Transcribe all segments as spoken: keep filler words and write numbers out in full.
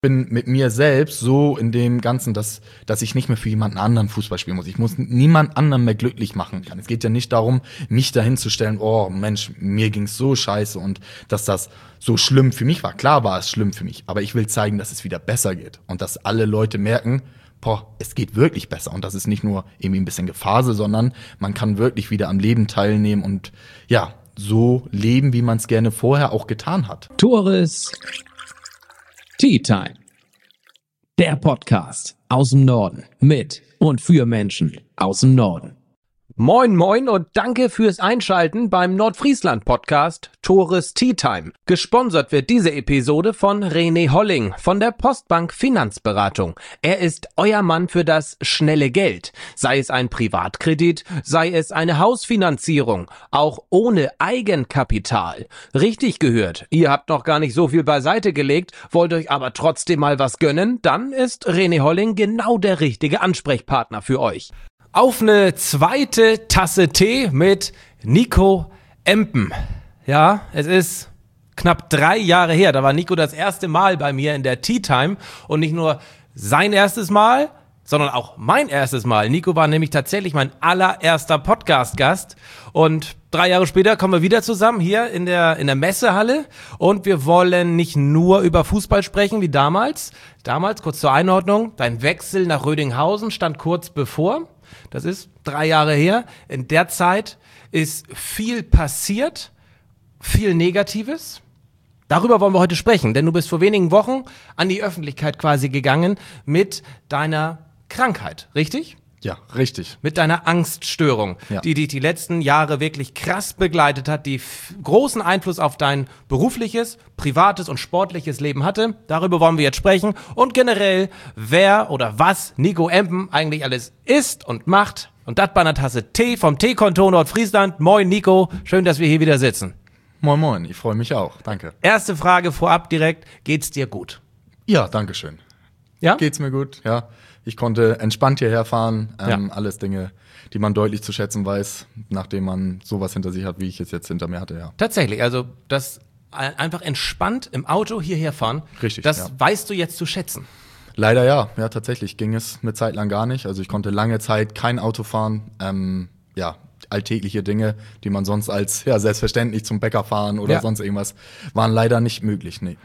bin mit mir selbst so in dem Ganzen, dass dass ich nicht mehr für jemanden anderen Fußball spielen muss. Ich muss niemand anderen mehr glücklich machen kann. Es geht ja nicht darum, mich dahin zu stellen, oh Mensch, mir ging's so scheiße und dass das so schlimm für mich war. Klar war es schlimm für mich, aber ich will zeigen, dass es wieder besser geht und dass alle Leute merken, boah, es geht wirklich besser und das ist nicht nur irgendwie ein bisschen Gefasel, sondern man kann wirklich wieder am Leben teilnehmen und ja, so leben, wie man es gerne vorher auch getan hat. Tores Tea Time. Der Podcast aus dem Norden mit und für Menschen aus dem Norden. Moin moin und danke fürs Einschalten beim Nordfriesland-Podcast Tores Tea Time. Gesponsert wird diese Episode von René Holling von der Postbank Finanzberatung. Er ist euer Mann für das schnelle Geld. Sei es ein Privatkredit, sei es eine Hausfinanzierung, auch ohne Eigenkapital. Richtig gehört, ihr habt noch gar nicht so viel beiseite gelegt, wollt euch aber trotzdem mal was gönnen, dann ist René Holling genau der richtige Ansprechpartner für euch. Auf eine zweite Tasse Tee mit Nico Empen. Ja, es ist knapp drei Jahre her. Da war Nico das erste Mal bei mir in der Tea Time. Und nicht nur sein erstes Mal, sondern auch mein erstes Mal. Nico war nämlich tatsächlich mein allererster Podcast-Gast. Und drei Jahre später kommen wir wieder zusammen hier in der, in der Messehalle. Und wir wollen nicht nur über Fußball sprechen wie damals. Damals, kurz zur Einordnung, dein Wechsel nach Rödinghausen stand kurz bevor. Das ist drei Jahre her. In der Zeit ist viel passiert, viel Negatives. Darüber wollen wir heute sprechen, denn du bist vor wenigen Wochen an die Öffentlichkeit quasi gegangen mit deiner Krankheit, richtig? Ja, richtig. Mit deiner Angststörung, ja. die dich die letzten Jahre wirklich krass begleitet hat, die f- großen Einfluss auf dein berufliches, privates und sportliches Leben hatte. Darüber wollen wir jetzt sprechen und generell, wer oder was Nico Empen eigentlich alles ist und macht. Und das bei einer Tasse Tee vom Teekonto Nordfriesland. Moin Nico, schön, dass wir hier wieder sitzen. Moin moin, ich freue mich auch, danke. Erste Frage vorab direkt, geht's dir gut? Ja, danke schön. Ja? Geht's mir gut, ja. Ich konnte entspannt hierher fahren, ähm, Ja. alles Dinge, die man deutlich zu schätzen weiß, nachdem man sowas hinter sich hat, wie ich es jetzt hinter mir hatte, ja. Tatsächlich, also das ein- einfach entspannt im Auto hierher fahren, Richtig, das ja. weißt du jetzt zu schätzen. Leider ja, ja, tatsächlich ging es eine Zeit lang gar nicht. Also ich konnte lange Zeit kein Auto fahren, ähm, ja, alltägliche Dinge, die man sonst als, ja, selbstverständlich zum Bäcker fahren oder Ja. sonst irgendwas, waren leider nicht möglich, nee.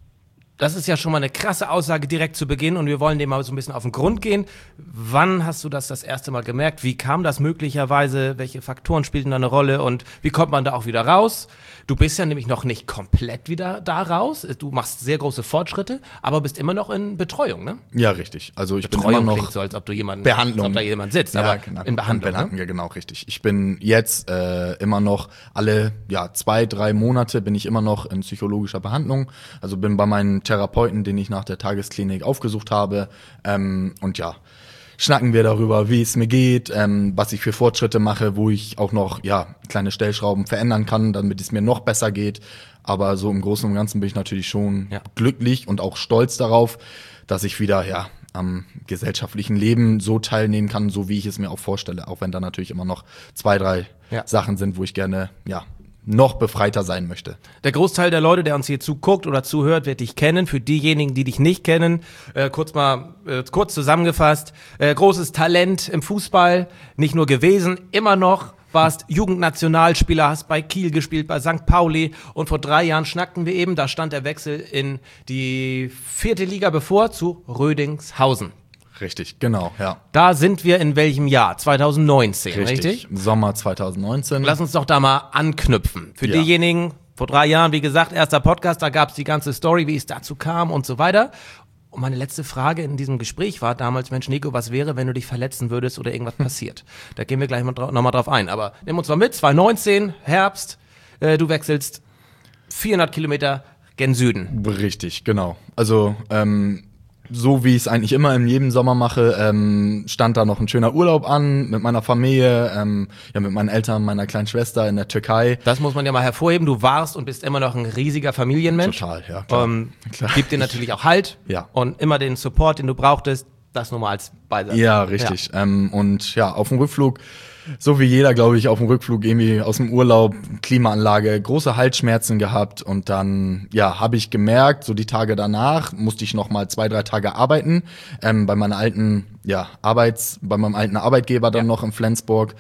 Das ist ja schon mal eine krasse Aussage direkt zu Beginn und wir wollen dem mal so ein bisschen auf den Grund gehen. Wann hast du das das erste Mal gemerkt? Wie kam das möglicherweise? Welche Faktoren spielten da eine Rolle und wie kommt man da auch wieder raus? Du bist ja nämlich noch nicht komplett wieder da raus. Du machst sehr große Fortschritte, aber bist immer noch in Betreuung, ne? Ja, richtig. Also ich bin Betreuung immer klingt noch so, als ob du jemanden, Behandlung. als ob da jemand sitzt, Ja, aber genau. in Behandlung. Behandlung, Ne? ja, genau, richtig. Ich bin jetzt äh, immer noch alle ja zwei, drei Monate bin ich immer noch in psychologischer Behandlung. Also bin bei meinen Therapeuten, den ich nach der Tagesklinik aufgesucht habe. Ähm, und ja, schnacken wir darüber, wie es mir geht, ähm, was ich für Fortschritte mache, wo ich auch noch ja kleine Stellschrauben verändern kann, damit es mir noch besser geht. Aber so im Großen und Ganzen bin ich natürlich schon Ja. glücklich und auch stolz darauf, dass ich wieder ja am gesellschaftlichen Leben so teilnehmen kann, so wie ich es mir auch vorstelle. Auch wenn da natürlich immer noch zwei, drei Ja. Sachen sind, wo ich gerne ja noch befreiter sein möchte. Der Großteil der Leute, der uns hier zuguckt oder zuhört, wird dich kennen. Für diejenigen, die dich nicht kennen, äh, kurz mal äh, kurz zusammengefasst, äh, großes Talent im Fußball, nicht nur gewesen, immer noch, warst Jugendnationalspieler, hast bei Kiel gespielt, bei Sankt Pauli und vor drei Jahren schnackten wir eben, da stand der Wechsel in die vierte Liga bevor zu Rödingshausen. Richtig, genau, ja. Da sind wir in welchem Jahr? zwanzig neunzehn, richtig? Richtig. Sommer zwanzig neunzehn. Lass uns doch da mal anknüpfen. Für Ja. diejenigen, vor drei Jahren, wie gesagt, erster Podcast, da gab es die ganze Story, wie es dazu kam und so weiter. Und meine letzte Frage in diesem Gespräch war damals, Mensch Nico, was wäre, wenn du dich verletzen würdest oder irgendwas passiert? Da gehen wir gleich mal dra- nochmal drauf ein. Aber nimm uns mal mit, zwanzig neunzehn, Herbst, äh, du wechselst vierhundert Kilometer gen Süden. Richtig, genau. Also ähm, so wie ich es eigentlich immer in jedem Sommer mache, ähm, stand da noch ein schöner Urlaub an mit meiner Familie, ähm, ja mit meinen Eltern, meiner kleinen Schwester in der Türkei. Das muss man ja mal hervorheben. Du warst und bist immer noch ein riesiger Familienmensch. Total, ja, klar. Ähm, Klar. Gibt dir natürlich auch Halt Ja. und immer den Support, den du brauchtest. Das nur mal als Beisatz. Ja, richtig. Ja. Ähm, und ja, auf dem Rückflug, so wie jeder, glaube ich, auf dem Rückflug irgendwie aus dem Urlaub, Klimaanlage, große Halsschmerzen gehabt und dann, ja, habe ich gemerkt, so die Tage danach musste ich noch mal zwei, drei Tage arbeiten, ähm, bei meiner alten, ja, Arbeits, bei meinem alten Arbeitgeber dann ja. noch in Flensburg.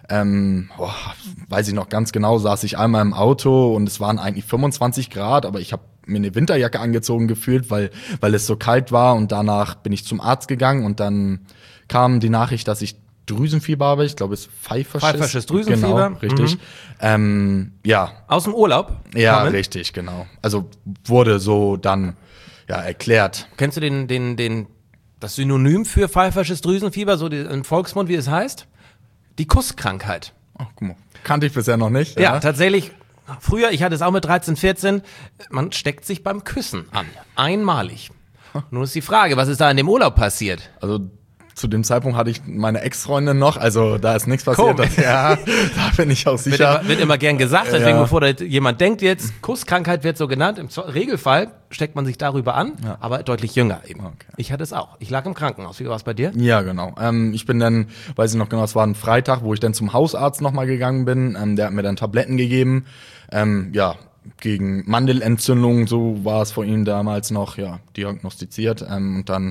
Ähm, boah, weiß ich noch ganz genau, saß ich einmal im Auto und es waren eigentlich fünfundzwanzig Grad, aber ich habe mir eine Winterjacke angezogen gefühlt, weil weil es so kalt war und danach bin ich zum Arzt gegangen und dann kam die Nachricht, dass ich Drüsenfieber habe. Ich glaube, es ist Pfeifersches. Pfeifersches Drüsenfieber. Genau, richtig. Mhm. Ähm, ja. Aus dem Urlaub? Ja, kamen? Richtig, genau. Also wurde so dann ja erklärt. Kennst du den den den das Synonym für Pfeifersches Drüsenfieber, so die, im Volksmund, wie es heißt? Die Kusskrankheit. Ach, guck mal. Kannte ich bisher noch nicht. Ja, ja, tatsächlich. Früher, ich hatte es auch mit dreizehn, vierzehn, man steckt sich beim Küssen an. Einmalig. Nun ist die Frage, was ist da in dem Urlaub passiert? Also zu dem Zeitpunkt hatte ich meine Ex-Freundin noch, also da ist nichts passiert. Das, ja, da bin ich auch sicher. Wird immer, wird immer gern gesagt, deswegen ja. bevor da jemand denkt jetzt, Kusskrankheit wird so genannt, im Regelfall steckt man sich darüber an, ja. aber deutlich jünger eben. Okay. Ich hatte es auch. Ich lag im Krankenhaus. Wie war es bei dir? Ja, genau. Ähm, ich bin dann, weiß ich noch genau, es war ein Freitag, wo ich dann zum Hausarzt nochmal gegangen bin. Ähm, der hat mir dann Tabletten gegeben. Ähm, ja, gegen Mandelentzündung, so war es vor ihm damals noch, ja, diagnostiziert. Ähm, und dann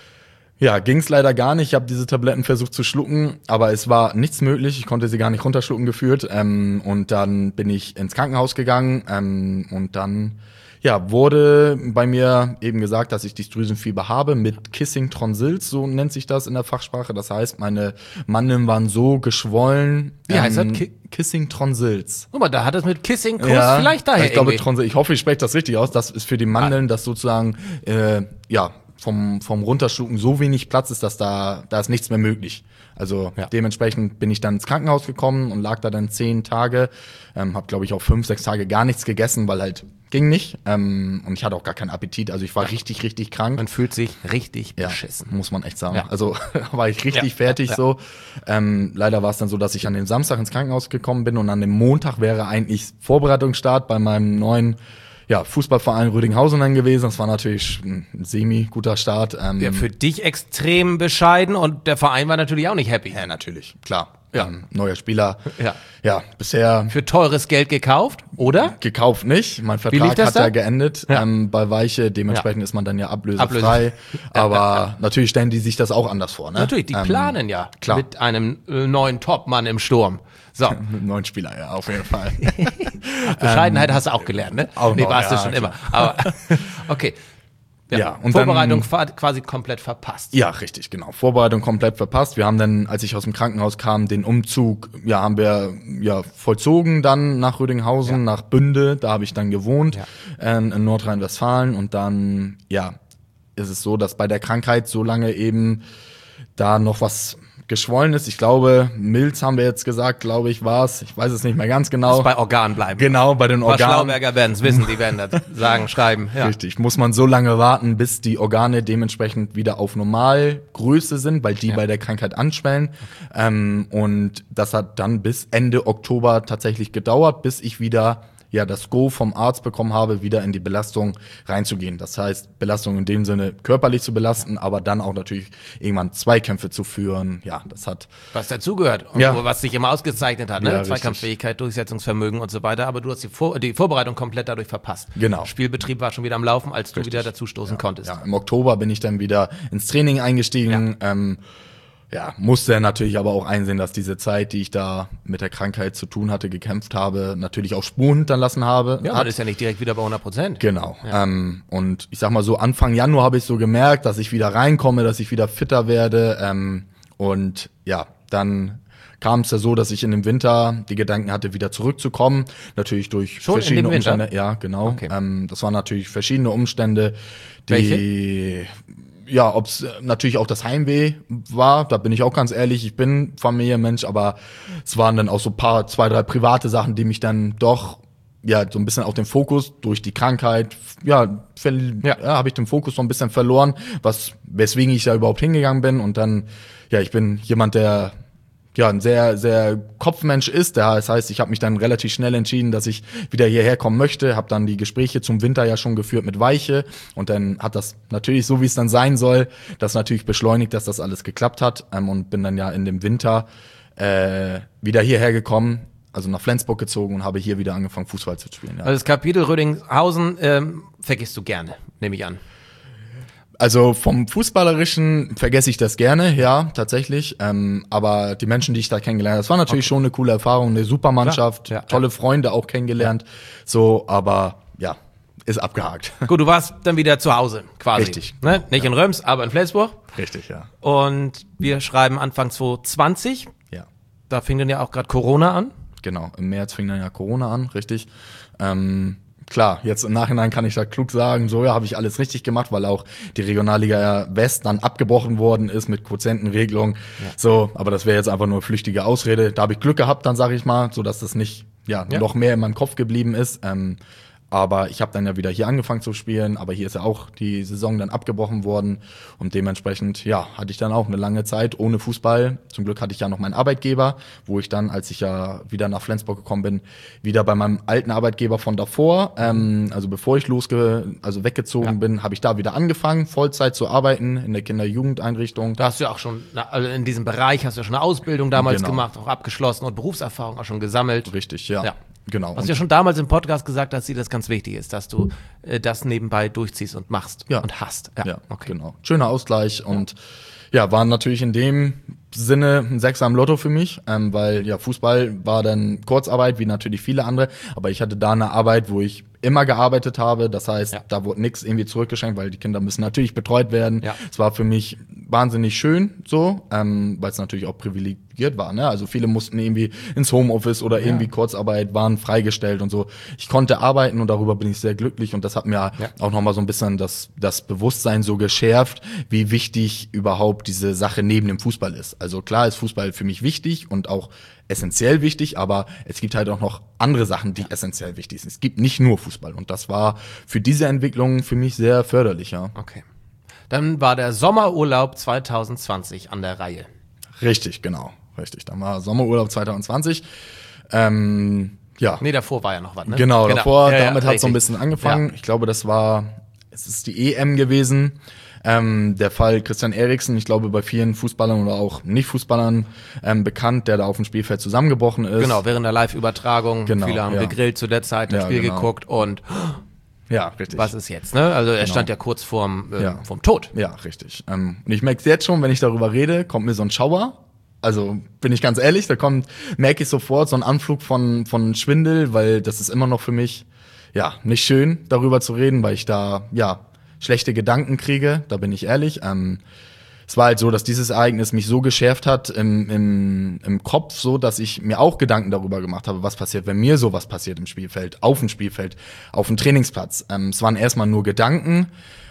Ja, ging's leider gar nicht. Ich habe diese Tabletten versucht zu schlucken, aber es war nichts möglich. Ich konnte sie gar nicht runterschlucken geführt. Ähm, und dann bin ich ins Krankenhaus gegangen ähm, und dann ja wurde bei mir eben gesagt, dass ich die Drüsenfieber habe mit Kissing Tonsils, so nennt sich das in der Fachsprache. Das heißt, meine Mandeln waren so geschwollen. Wie heißt ähm, das? Ki- Kissing Tonsils. Guck mal, da hat es mit Kissing Kuss ja, vielleicht daher ich glaube irgendwie. Tonsil. Ich hoffe, ich spreche das richtig aus. Das ist für die Mandeln, dass sozusagen äh, ja vom vom Runterschlucken so wenig Platz ist, dass da da ist nichts mehr möglich. Also ja. Dementsprechend bin ich dann ins Krankenhaus gekommen und lag da dann zehn Tage, ähm, habe glaube ich auch fünf, sechs Tage gar nichts gegessen, weil halt ging nicht ähm, und ich hatte auch gar keinen Appetit. Also ich war ja. richtig, richtig krank. Man fühlt sich richtig ja, beschissen, muss man echt sagen. Ja. Also war ich richtig ja. fertig ja. so. Ähm, leider war es dann so, dass ich an dem Samstag ins Krankenhaus gekommen bin und an dem Montag wäre eigentlich Vorbereitungsstart bei meinem neuen ja, Fußballverein Rödinghausen dann gewesen. Das war natürlich ein semi-guter Start. Ähm, ja, für dich extrem bescheiden und der Verein war natürlich auch nicht happy. Ja, natürlich, klar. Ja. Ähm, neuer Spieler. Ja. Ja, bisher. Für teures Geld gekauft, oder? Gekauft nicht. Mein Vertrag hat da? ja geendet Ja. Ähm, bei Weiche. Dementsprechend ja. ist man dann ja ablösefrei. Ablöse. Aber ja, ja, ja. natürlich stellen die sich das auch anders vor. Ne? Natürlich, die ähm, planen ja klar. mit einem äh, neuen Topmann im Sturm. So. Mit einem neuen Spieler, ja, auf jeden Fall. Bescheidenheit ähm, hast du auch gelernt, ne? Auch nee, noch, warst ja, du schon klar. immer. Aber okay. Ja, ja, und Vorbereitung dann, quasi komplett verpasst. Ja, richtig, genau. Vorbereitung komplett verpasst. Wir haben dann, als ich aus dem Krankenhaus kam, den Umzug, ja, haben wir ja vollzogen dann nach Rödinghausen, ja. nach Bünde. Da habe ich dann gewohnt, ja. ähm, in Nordrhein-Westfalen. Und dann, ja, ist es so, dass bei der Krankheit so lange eben da noch was geschwollen ist. Ich glaube, Milz haben wir jetzt gesagt, glaube ich, war es. Ich weiß es nicht mehr ganz genau. Muss bei Organen bleiben. Genau, bei den Organen. Schlauberger werden es wissen, die werden das sagen, schreiben. Ja. Richtig, muss man so lange warten, bis die Organe dementsprechend wieder auf Normalgröße sind, weil die ja. bei der Krankheit anschwellen. Okay. Ähm, und das hat dann bis Ende Oktober tatsächlich gedauert, bis ich wieder ja das Go vom Arzt bekommen habe, wieder in die Belastung reinzugehen. Das heißt, Belastung in dem Sinne körperlich zu belasten, aber dann auch natürlich irgendwann Zweikämpfe zu führen. Ja, das hat was dazugehört und ja. was sich immer ausgezeichnet hat, ne? Ja, Zweikampffähigkeit, Durchsetzungsvermögen und so weiter. Aber du hast die, Vor- die Vorbereitung komplett dadurch verpasst. Genau. Spielbetrieb war schon wieder am Laufen, als Richtig. du wieder dazustoßen ja. konntest. Ja, im Oktober bin ich dann wieder ins Training eingestiegen. Ja. Ähm, Ja, musste natürlich aber auch einsehen, dass diese Zeit, die ich da mit der Krankheit zu tun hatte, gekämpft habe, natürlich auch Spuren hinterlassen habe. Ja, man ist ja nicht direkt wieder bei hundert Prozent. Genau. Ja. Ähm, und ich sag mal so, Anfang Januar habe ich so gemerkt, dass ich wieder reinkomme, dass ich wieder fitter werde. Ähm, und ja, dann kam es ja so, dass ich in dem Winter die Gedanken hatte, wieder zurückzukommen. Natürlich durch Schon verschiedene in dem Winter? Umstände. Ja, genau. Okay. Ähm, das waren natürlich verschiedene Umstände, die Welche? Ja, ob es natürlich auch das Heimweh war, da bin ich auch ganz ehrlich, ich bin Familienmensch, aber es waren dann auch so ein paar, zwei, drei private Sachen, die mich dann doch, ja, so ein bisschen auf den Fokus durch die Krankheit, ja, ver- Ja. ja habe ich den Fokus so ein bisschen verloren, was, weswegen ich da überhaupt hingegangen bin und dann, ja, ich bin jemand, der ja, ein sehr, sehr Kopfmensch ist. Das heißt, ich habe mich dann relativ schnell entschieden, dass ich wieder hierher kommen möchte. Habe dann die Gespräche zum Winter ja schon geführt mit Weiche. Und dann hat das natürlich, so wie es dann sein soll, das natürlich beschleunigt, dass das alles geklappt hat. Ähm, und bin dann ja in dem Winter äh, wieder hierher gekommen, also nach Flensburg gezogen und habe hier wieder angefangen, Fußball zu spielen. Ja. Also das Kapitel Rödinghausen ähm, vergisst du gerne, nehme ich an. Also vom Fußballerischen vergesse ich das gerne, ja, tatsächlich. Ähm, aber die Menschen, die ich da kennengelernt habe, das war natürlich okay. schon eine coole Erfahrung, eine super Mannschaft, ja, tolle ja. Freunde auch kennengelernt. Ja. So, aber ja, ist abgehakt. Gut, du warst dann wieder zu Hause, quasi. Richtig. Ne? Nicht ja. in Röms, aber in Flensburg. Richtig, ja. Und wir schreiben Anfang zwanzig zwanzig. Ja. Da fing dann ja auch gerade Corona an. Genau, im März fing dann ja Corona an, richtig. Ähm, Klar, jetzt im Nachhinein kann ich da klug sagen, so ja, habe ich alles richtig gemacht, weil auch die Regionalliga West dann abgebrochen worden ist mit Quotientenregelung. Ja. So, aber das wäre jetzt einfach nur flüchtige Ausrede. Da habe ich Glück gehabt, dann sage ich mal, so dass das nicht ja, ja noch mehr in meinem Kopf geblieben ist. Ähm, aber ich habe dann ja wieder hier angefangen zu spielen, aber hier ist ja auch die Saison dann abgebrochen worden und dementsprechend, ja, hatte ich dann auch eine lange Zeit ohne Fußball. Zum Glück hatte ich ja noch meinen Arbeitgeber, wo ich dann, als ich ja wieder nach Flensburg gekommen bin, wieder bei meinem alten Arbeitgeber von davor, ähm, also bevor ich losge, also weggezogen ja. bin, habe ich da wieder angefangen, Vollzeit zu arbeiten in der Kinder-Jugendeinrichtung. Da hast du ja auch schon, also in diesem Bereich hast du ja schon eine Ausbildung damals genau. gemacht, auch abgeschlossen und Berufserfahrung auch schon gesammelt. Richtig, ja. ja. Genau. Hast du ja schon damals im Podcast gesagt, dass dir das ganz wichtig ist, dass du äh, das nebenbei durchziehst und machst ja. und hast. Ja, ja okay. Genau. Schöner Ausgleich ja. und ja, war natürlich in dem Sinne ein Sechser im Lotto für mich, ähm, weil ja Fußball war dann Kurzarbeit, wie natürlich viele andere, aber ich hatte da eine Arbeit, wo ich immer gearbeitet habe, das heißt, ja. da wurde nichts irgendwie zurückgeschenkt, weil die Kinder müssen natürlich betreut werden. Ja. Es war für mich wahnsinnig schön so, ähm, weil es natürlich auch privilegiert war, ne? Also viele mussten irgendwie ins Homeoffice oder irgendwie ja. Kurzarbeit, waren freigestellt und so. Ich konnte arbeiten und darüber bin ich sehr glücklich und das hat mir ja. auch nochmal so ein bisschen das, das Bewusstsein so geschärft, wie wichtig überhaupt diese Sache neben dem Fußball ist. Also klar ist Fußball für mich wichtig und auch essentiell wichtig, aber es gibt halt auch noch andere Sachen, die essentiell wichtig sind. Es gibt nicht nur Fußball und das war für diese Entwicklung für mich sehr förderlich, ja. Okay. Dann war der Sommerurlaub zwanzig zwanzig an der Reihe. Richtig, genau. Richtig, dann war Sommerurlaub zwanzig zwanzig. Ähm, ja. Nee, davor war ja noch was, ne? Genau, genau. davor, ja, damit ja, hat es so ein bisschen angefangen. Ja. Ich glaube, das war, es ist die E M gewesen. Ähm, der Fall Christian Eriksen, ich glaube bei vielen Fußballern oder auch Nicht-Fußballern ähm, bekannt, der da auf dem Spielfeld zusammengebrochen ist. Genau, während der Live-Übertragung. Genau, viele haben ja. gegrillt zu der Zeit, das ja, Spiel genau. geguckt und ja, richtig. Was ist jetzt, ne? Also er genau. stand ja kurz vorm, äh, ja. vorm Tod. Ja, richtig. Ähm, und ich merke es jetzt schon, wenn ich darüber rede, kommt mir so ein Schauer. Also bin ich ganz ehrlich, da kommt, merke ich sofort so einen Anflug von von Schwindel, weil das ist immer noch für mich ja nicht schön, darüber zu reden, weil ich da ja schlechte Gedanken kriege, da bin ich ehrlich. Ähm, es war halt so, dass dieses Ereignis mich so geschärft hat im, im, im Kopf, so dass ich mir auch Gedanken darüber gemacht habe, was passiert, wenn mir sowas passiert im Spielfeld, auf dem Spielfeld, auf dem Trainingsplatz. Ähm, es waren erstmal nur Gedanken.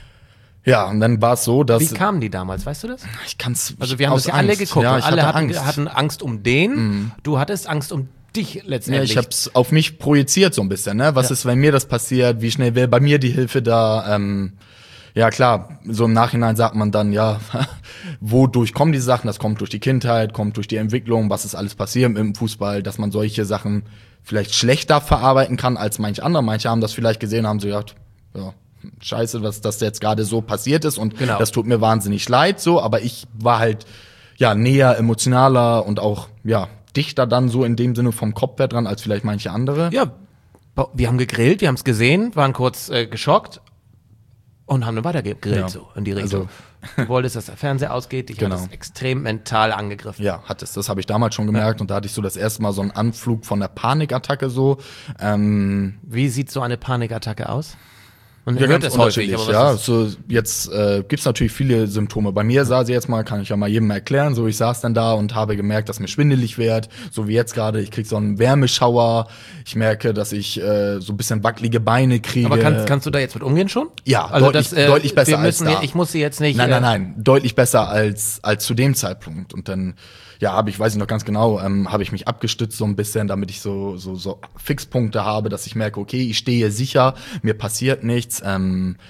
Ja, und dann war es so, dass... Wie kamen die damals, weißt du das? Ich kann's... Also wir haben das ja alle geguckt ja, und alle hatte hatten Angst. hatten Angst um den, Mhm. du hattest Angst um dich letztendlich. Ja, ich hab's auf mich projiziert so ein bisschen, ne? Was Ja. ist, wenn mir das passiert? Wie schnell wäre bei mir die Hilfe da? Ähm, ja, klar, so im Nachhinein sagt man dann, ja, wodurch kommen diese Sachen? Das kommt durch die Kindheit, kommt durch die Entwicklung, was ist alles passiert im Fußball, dass man solche Sachen vielleicht schlechter verarbeiten kann als manche andere. Manche haben das vielleicht gesehen, haben so gedacht, ja, scheiße, was das jetzt gerade so passiert ist und Genau. das tut mir wahnsinnig leid, so, aber ich war halt, ja, näher, emotionaler und auch, ja, dichter dann so in dem Sinne vom Kopf her dran als vielleicht manche andere. Ja, wir haben gegrillt, wir haben es gesehen, waren kurz äh, geschockt und haben dann weiter gegrillt, Ja. so in die Richtung. Du wolltest, dass der Fernseher ausgeht, dich Genau. hat es extrem mental angegriffen. Ja, hat es. Das habe ich damals schon gemerkt und da hatte ich so das erste Mal so einen Anflug von der Panikattacke so. Ähm, Wie sieht so eine Panikattacke aus? Man Ja, hört ganz es häufig, unterschiedlich, aber ja. was ist- So, jetzt äh, gibt's natürlich viele Symptome. Bei mir sah sie jetzt mal, kann ich ja mal jedem erklären, so ich saß dann da und habe gemerkt, dass mir schwindelig wird, so wie jetzt gerade, ich krieg so einen Wärmeschauer, ich merke, dass ich äh, so ein bisschen wackelige Beine kriege. Aber kannst, kannst du da jetzt mit umgehen schon? Ja, also deutlich, das, äh, deutlich besser wir müssen, als da. Ich muss sie jetzt nicht... Nein, äh, nein, nein, deutlich besser als als zu dem Zeitpunkt. Und dann, ja, habe ich, weiß ich noch ganz genau, ähm, habe ich mich abgestützt so ein bisschen, damit ich so so so Fixpunkte habe, dass ich merke, okay, ich stehe sicher, mir passiert nichts. Ähm,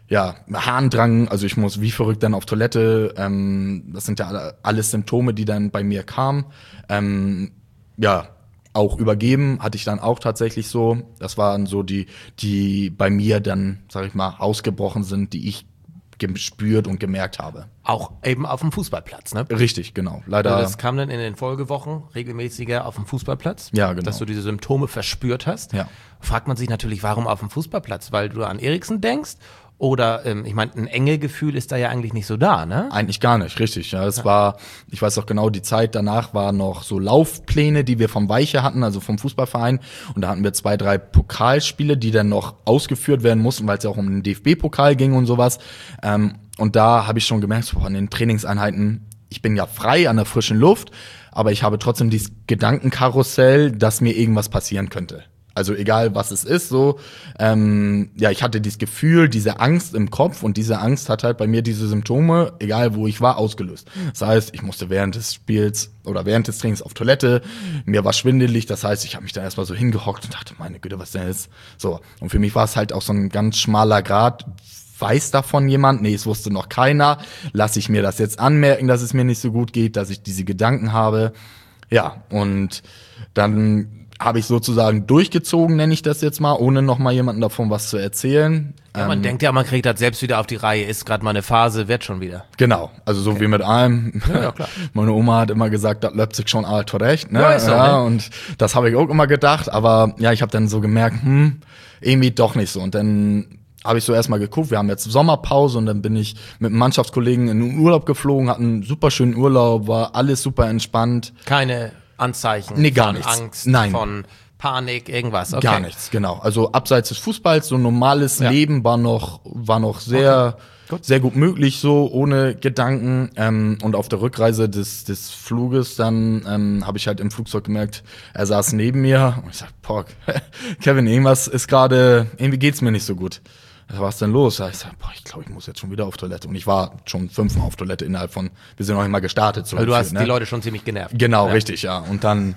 ja, Harndrang, also ich muss wie verrückt dann auf Toilette, ähm, das sind ja alle, alles Symptome, die dann bei mir kamen. Ähm, ja, auch übergeben hatte ich dann auch tatsächlich so. Das waren so die, die bei mir dann, sag ich mal, ausgebrochen sind, die ich gespürt und gemerkt habe. Auch eben auf dem Fußballplatz, ne? Richtig, genau. Leider. Also das kam dann in den Folgewochen regelmäßiger auf dem Fußballplatz. Ja, genau. Dass du diese Symptome verspürt hast. Ja. Fragt man sich natürlich, warum auf dem Fußballplatz? Weil du an Eriksen denkst? Oder, ähm, ich meine, ein Engegefühl ist da ja eigentlich nicht so da, ne? Eigentlich gar nicht, richtig. Ja, es ja. war, ich weiß auch genau, die Zeit danach war noch so Laufpläne, die wir vom Weiche hatten, also vom Fußballverein. Und da hatten wir zwei, drei Pokalspiele, die dann noch ausgeführt werden mussten, weil es ja auch um den D F B-Pokal ging und sowas. Ähm, und da habe ich schon gemerkt, so an den Trainingseinheiten, ich bin ja frei an der frischen Luft, aber ich habe trotzdem dieses Gedankenkarussell, dass mir irgendwas passieren könnte. Also egal, was es ist, so, ähm, ja, ich hatte dieses Gefühl, diese Angst im Kopf und diese Angst hat halt bei mir diese Symptome, egal wo ich war, ausgelöst. Das heißt, ich musste während des Spiels oder während des Trainings auf Toilette, mir war schwindelig, das heißt, ich habe mich dann erstmal so hingehockt und dachte, meine Güte, was denn jetzt? So, und für mich war es halt auch so ein ganz schmaler Grat. Weiß davon jemand? Nee, es wusste noch keiner. Lasse ich mir das jetzt anmerken, dass es mir nicht so gut geht, dass ich diese Gedanken habe? Ja, und dann habe ich sozusagen durchgezogen, nenne ich das jetzt mal, ohne noch mal jemandem davon was zu erzählen. Ja, man ähm, denkt ja, man kriegt das selbst wieder auf die Reihe, ist gerade mal eine Phase, wird schon wieder. Genau, also so okay. wie mit allem. Ja, ja, klar. Meine Oma hat immer gesagt, das läuft sich schon alt zurecht. Ne? Ja, ist so, ja, ne? Und das habe ich auch immer gedacht, aber ja, ich habe dann so gemerkt, hm, irgendwie doch nicht so. Und dann habe ich so erstmal geguckt, wir haben jetzt Sommerpause und dann bin ich mit einem Mannschaftskollegen in den Urlaub geflogen, hatten einen super schönen Urlaub, war alles super entspannt. Keine Anzeichen nee, gar von nichts. Angst, Nein. von Panik, irgendwas. Okay. Gar nichts, genau. Also abseits des Fußballs, so ein normales ja. Leben war noch war noch sehr okay. gut. sehr gut möglich, so ohne Gedanken. Ähm, und auf der Rückreise des des Fluges dann ähm, habe ich halt im Flugzeug gemerkt, er saß neben mir und ich sag, boah, Kevin, irgendwas ist gerade, irgendwie geht's mir nicht so gut. Was ist denn los? Ich sag, boah, ich glaube, ich muss jetzt schon wieder auf Toilette. Und ich war schon fünfmal auf Toilette innerhalb von, wir sind noch nicht mal gestartet. So Weil du viel, hast ne? die Leute schon ziemlich genervt. Genau, ja. richtig, ja. Und dann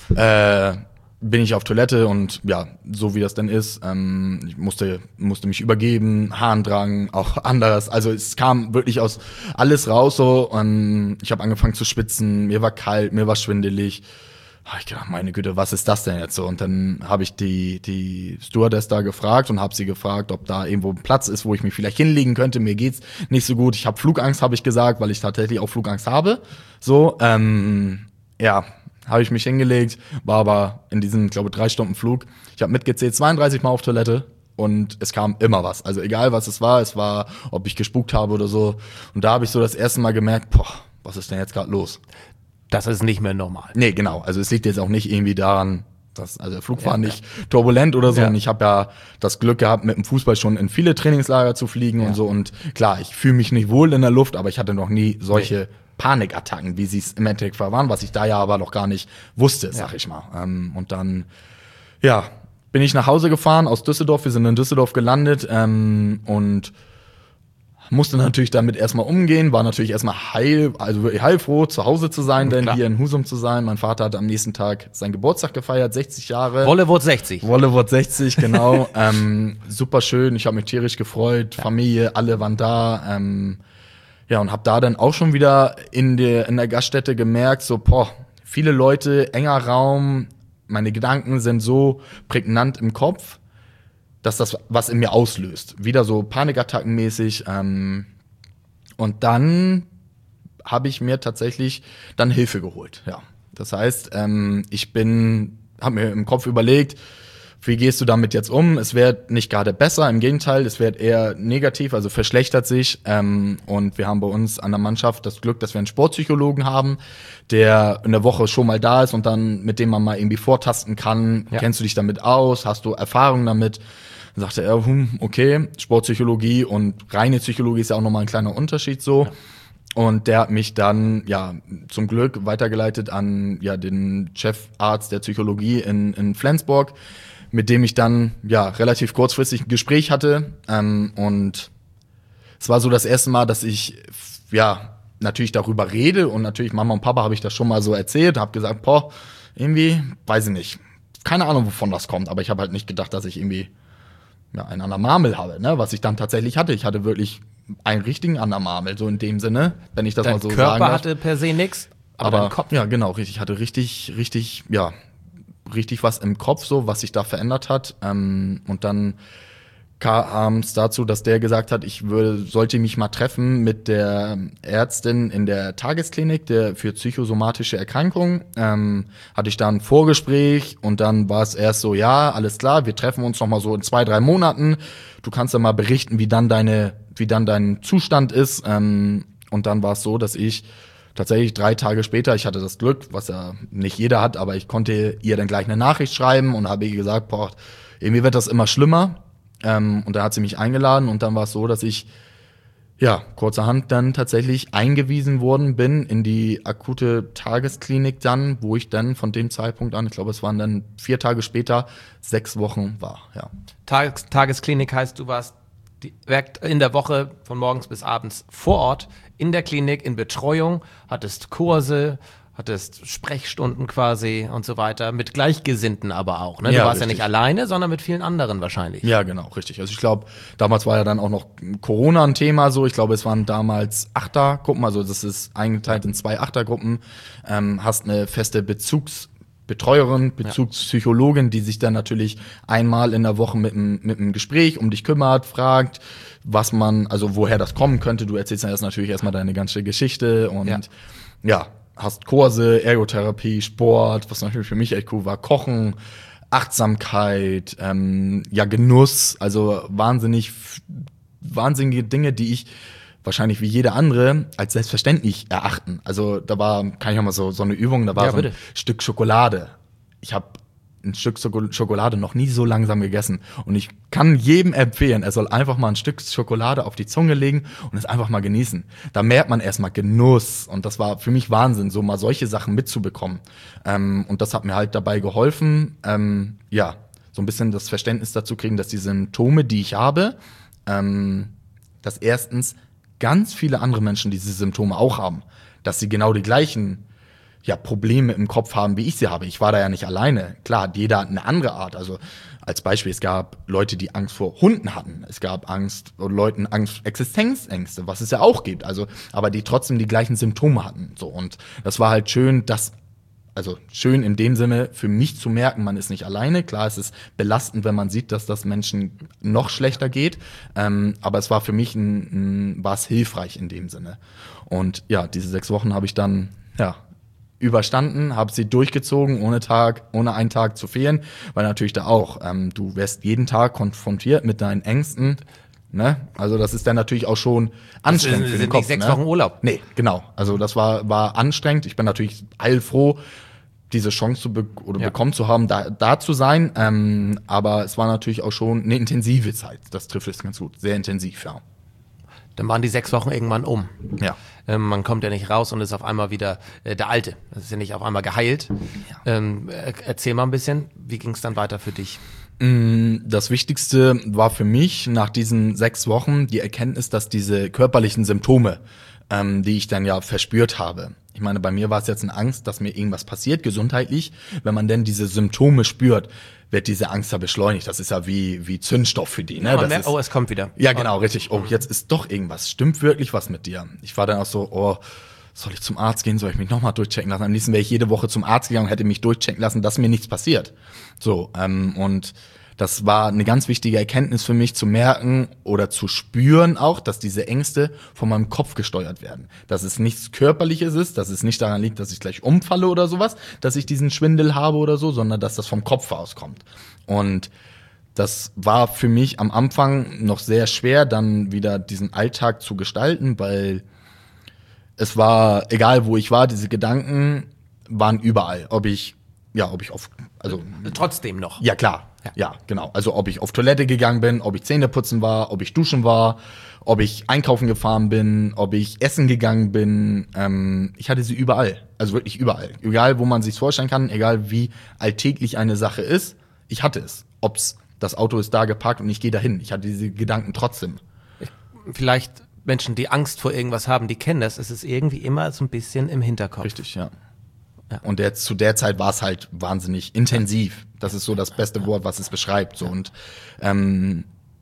äh, bin ich auf Toilette und ja, so wie das denn ist, ähm, ich musste musste mich übergeben, Harndrang, auch anderes. Also es kam wirklich aus alles raus so. Und ich habe angefangen zu schwitzen, mir war kalt, mir war schwindelig. Hab ich gedacht, meine Güte, was ist das denn jetzt so? Und dann habe ich die die Stewardess da gefragt und habe sie gefragt, ob da irgendwo ein Platz ist, wo ich mich vielleicht hinlegen könnte. Mir geht's nicht so gut. Ich habe Flugangst, habe ich gesagt, weil ich tatsächlich auch Flugangst habe. So, ähm, ja, habe ich mich hingelegt, war aber in diesem, glaube drei Stunden Flug. Ich habe mitgezählt, zweiunddreißig Mal auf Toilette. Und es kam immer was. Also egal, was es war, es war, ob ich gespukt habe oder so. Und da habe ich so das erste Mal gemerkt, boah, was ist denn jetzt gerade los? Das ist nicht mehr normal. Nee, genau. Also es liegt jetzt auch nicht irgendwie daran, dass, also der Flug Ja, war nicht turbulent oder so. Ja. Und ich habe ja das Glück gehabt, mit dem Fußball schon in viele Trainingslager zu fliegen Ja. und so. Und klar, ich fühle mich nicht wohl in der Luft, aber ich hatte noch nie solche Nee. Panikattacken, wie sie es im Endeffekt waren, was ich da ja aber noch gar nicht wusste, sag ich mal. Ähm, und dann, ja, bin ich nach Hause gefahren aus Düsseldorf. Wir sind in Düsseldorf gelandet ähm, und musste natürlich damit erstmal umgehen, war natürlich erstmal heil, also wirklich heilfroh, zu Hause zu sein, denn Klar. hier in Husum zu sein. Mein Vater hat am nächsten Tag seinen Geburtstag gefeiert, sechzig Jahre. Wolle wurde sechzig. Wolle wurde sechzig, genau. ähm, super schön, ich habe mich tierisch gefreut, Ja. Familie, alle waren da. Ähm, ja, und habe da dann auch schon wieder in der, in der Gaststätte gemerkt, so, boah, viele Leute, enger Raum, meine Gedanken sind so prägnant im Kopf, dass das was in mir auslöst. Wieder so Panikattackenmäßig. Ähm, und dann habe ich mir tatsächlich dann Hilfe geholt. Ja, das heißt, ähm, ich bin, habe mir im Kopf überlegt, wie gehst du damit jetzt um? Es wird nicht gerade besser, im Gegenteil, es wird eher negativ, also verschlechtert sich. Ähm, und wir haben bei uns an der Mannschaft das Glück, dass wir einen Sportpsychologen haben, der in der Woche schon mal da ist und dann mit dem man mal irgendwie vortasten kann. Ja. Kennst du dich damit aus? Hast du Erfahrung damit? Dann sagte er, hm, okay, Sportpsychologie und reine Psychologie ist ja auch nochmal ein kleiner Unterschied so. Ja. Und der hat mich dann, ja, zum Glück weitergeleitet an, ja, den Chefarzt der Psychologie in, in Flensburg, mit dem ich dann, ja, relativ kurzfristig ein Gespräch hatte. Ähm, und es war so das erste Mal, dass ich, ja, natürlich darüber rede und natürlich Mama und Papa habe ich das schon mal so erzählt, habe gesagt, boah, irgendwie, weiß ich nicht, keine Ahnung, wovon das kommt, aber ich habe halt nicht gedacht, dass ich irgendwie ja, einen Anormal habe, ne? Was ich dann tatsächlich hatte. Ich hatte wirklich einen richtigen Anormal, so in dem Sinne, wenn ich das Dein mal so Körper sagen darf. hatte per se nichts, aber, Aber dein Kopf. ja, genau, richtig. Ich hatte richtig, richtig, ja, richtig was im Kopf, so, was sich da verändert hat. Ähm, und dann kam es dazu, dass der gesagt hat, ich würde, sollte mich mal treffen mit der Ärztin in der Tagesklinik der für psychosomatische Erkrankungen. Ähm, hatte ich dann ein Vorgespräch und dann war es erst so, ja, alles klar, wir treffen uns noch mal so in zwei, drei Monaten. Du kannst dann mal berichten, wie dann deine, wie dann dein Zustand ist. Ähm, und dann war es so, dass ich tatsächlich drei Tage später, ich hatte das Glück, was ja nicht jeder hat, aber ich konnte ihr dann gleich eine Nachricht schreiben und habe ihr gesagt, boah, irgendwie wird das immer schlimmer. Ähm, und da hat sie mich eingeladen und dann war es so, dass ich, ja, kurzerhand dann tatsächlich eingewiesen worden bin in die akute Tagesklinik dann, wo ich dann von dem Zeitpunkt an, ich glaube, es waren dann vier Tage später, sechs Wochen war, ja. Tages Tagesklinik heißt, du warst die, in der Woche von morgens bis abends vor Ort in der Klinik, in Betreuung, hattest Kurse, hattest Sprechstunden quasi und so weiter, mit Gleichgesinnten aber auch, ne? Du Ja, warst richtig. ja nicht alleine, sondern mit vielen anderen wahrscheinlich. Ja, genau, richtig. Also ich glaube, damals war ja dann auch noch Corona ein Thema so. Ich glaube, es waren damals Achtergruppen, also das ist eingeteilt in zwei Achtergruppen. Ähm, hast eine feste Bezugsbetreuerin, Bezugspsychologin, die sich dann natürlich einmal in der Woche mit einem mit einem Gespräch um dich kümmert, fragt, was man, also woher das kommen könnte. Du erzählst dann erst natürlich erstmal deine ganze Geschichte und Ja. ja, hast Kurse, Ergotherapie, Sport, was natürlich für mich echt cool war, Kochen, Achtsamkeit, ähm, ja, Genuss, also wahnsinnig, wahnsinnige Dinge, die ich wahrscheinlich wie jeder andere als selbstverständlich erachten. Also da war, kann ich auch mal so, so eine Übung, da war Ja, so ein bitte. Stück Schokolade. Ich habe ein Stück Schoko- Schokolade noch nie so langsam gegessen. Und ich kann jedem empfehlen, er soll einfach mal ein Stück Schokolade auf die Zunge legen und es einfach mal genießen. Da merkt man erstmal Genuss. Und das war für mich Wahnsinn, so mal solche Sachen mitzubekommen. Ähm, und das hat mir halt dabei geholfen, ähm, ja, so ein bisschen das Verständnis dazu kriegen, dass die Symptome, die ich habe, ähm, dass erstens ganz viele andere Menschen diese Symptome auch haben. Dass sie genau die gleichen ja, Probleme im Kopf haben, wie ich sie habe. Ich war da ja nicht alleine. Klar, jeder hat eine andere Art. Also als Beispiel, es gab Leute, die Angst vor Hunden hatten. Es gab Angst, Leuten Angst, Existenzängste, was es ja auch gibt. Also, aber die trotzdem die gleichen Symptome hatten. So, und das war halt schön, dass, also schön in dem Sinne für mich zu merken, man ist nicht alleine. Klar, es ist belastend, wenn man sieht, dass das Menschen noch schlechter geht. Ähm, aber es war für mich ein, ein, war es hilfreich in dem Sinne. Und ja, diese sechs Wochen habe ich dann, ja, überstanden, habe sie durchgezogen, ohne Tag, ohne einen Tag zu fehlen, weil natürlich da auch, ähm, du wirst jeden Tag konfrontiert mit deinen Ängsten, ne? Also das ist dann natürlich auch schon anstrengend sind- für den sind Kopf. nicht sechs ne? Wochen Urlaub. Nee, genau. Also das war war anstrengend. Ich bin natürlich heilfroh, diese Chance zu be oder Ja. bekommen zu haben, da, da zu sein. Ähm, aber es war natürlich auch schon eine intensive Zeit. Das trifft es ganz gut. Sehr intensiv, ja. Dann waren die sechs Wochen irgendwann um. Ja. Ähm, man kommt ja nicht raus und ist auf einmal wieder äh, der Alte. Das ist ja nicht auf einmal geheilt. Ähm, er, erzähl mal ein bisschen, wie ging es dann weiter für dich? Das Wichtigste war für mich nach diesen sechs Wochen die Erkenntnis, dass diese körperlichen Symptome, ähm, die ich dann ja verspürt habe. Ich meine, bei mir war es jetzt eine Angst, dass mir irgendwas passiert, gesundheitlich. Wenn man denn diese Symptome spürt, wird diese Angst ja beschleunigt. Das ist ja wie, wie Zündstoff für die. Ne? Man das merkt, ist, oh, es kommt wieder. ja, genau, richtig. Oh, jetzt ist doch irgendwas. Stimmt wirklich was mit dir? Ich war dann auch so, oh, soll ich zum Arzt gehen? Soll ich mich nochmal durchchecken lassen? Am liebsten wäre ich jede Woche zum Arzt gegangen und hätte mich durchchecken lassen, dass mir nichts passiert. So, ähm, und das war eine ganz wichtige Erkenntnis für mich, zu merken oder zu spüren auch, dass diese Ängste von meinem Kopf gesteuert werden. Dass es nichts Körperliches ist, dass es nicht daran liegt, dass ich gleich umfalle oder sowas, dass ich diesen Schwindel habe oder so, sondern dass das vom Kopf auskommt. Und das war für mich am Anfang noch sehr schwer, dann wieder diesen Alltag zu gestalten, weil es war, egal wo ich war, diese Gedanken waren überall. Ob ich, ja, ob ich auf, also Trotzdem noch. ja, klar. Ja. Ja. genau. Also ob ich auf Toilette gegangen bin, ob ich Zähne putzen war, ob ich duschen war, ob ich einkaufen gefahren bin, ob ich essen gegangen bin. Ähm, ich hatte sie überall. Also wirklich überall. Egal, wo man sich's vorstellen kann, egal wie alltäglich eine Sache ist, ich hatte es. Ob's das Auto ist da geparkt und ich gehe dahin. Ich hatte diese Gedanken trotzdem. Vielleicht Menschen, die Angst vor irgendwas haben, die kennen das. Es ist irgendwie immer so ein bisschen im Hinterkopf. Richtig, ja. Ja. Und der, zu der Zeit war es halt wahnsinnig intensiv. Das ist so das beste Wort, was es beschreibt. So. Und ähm,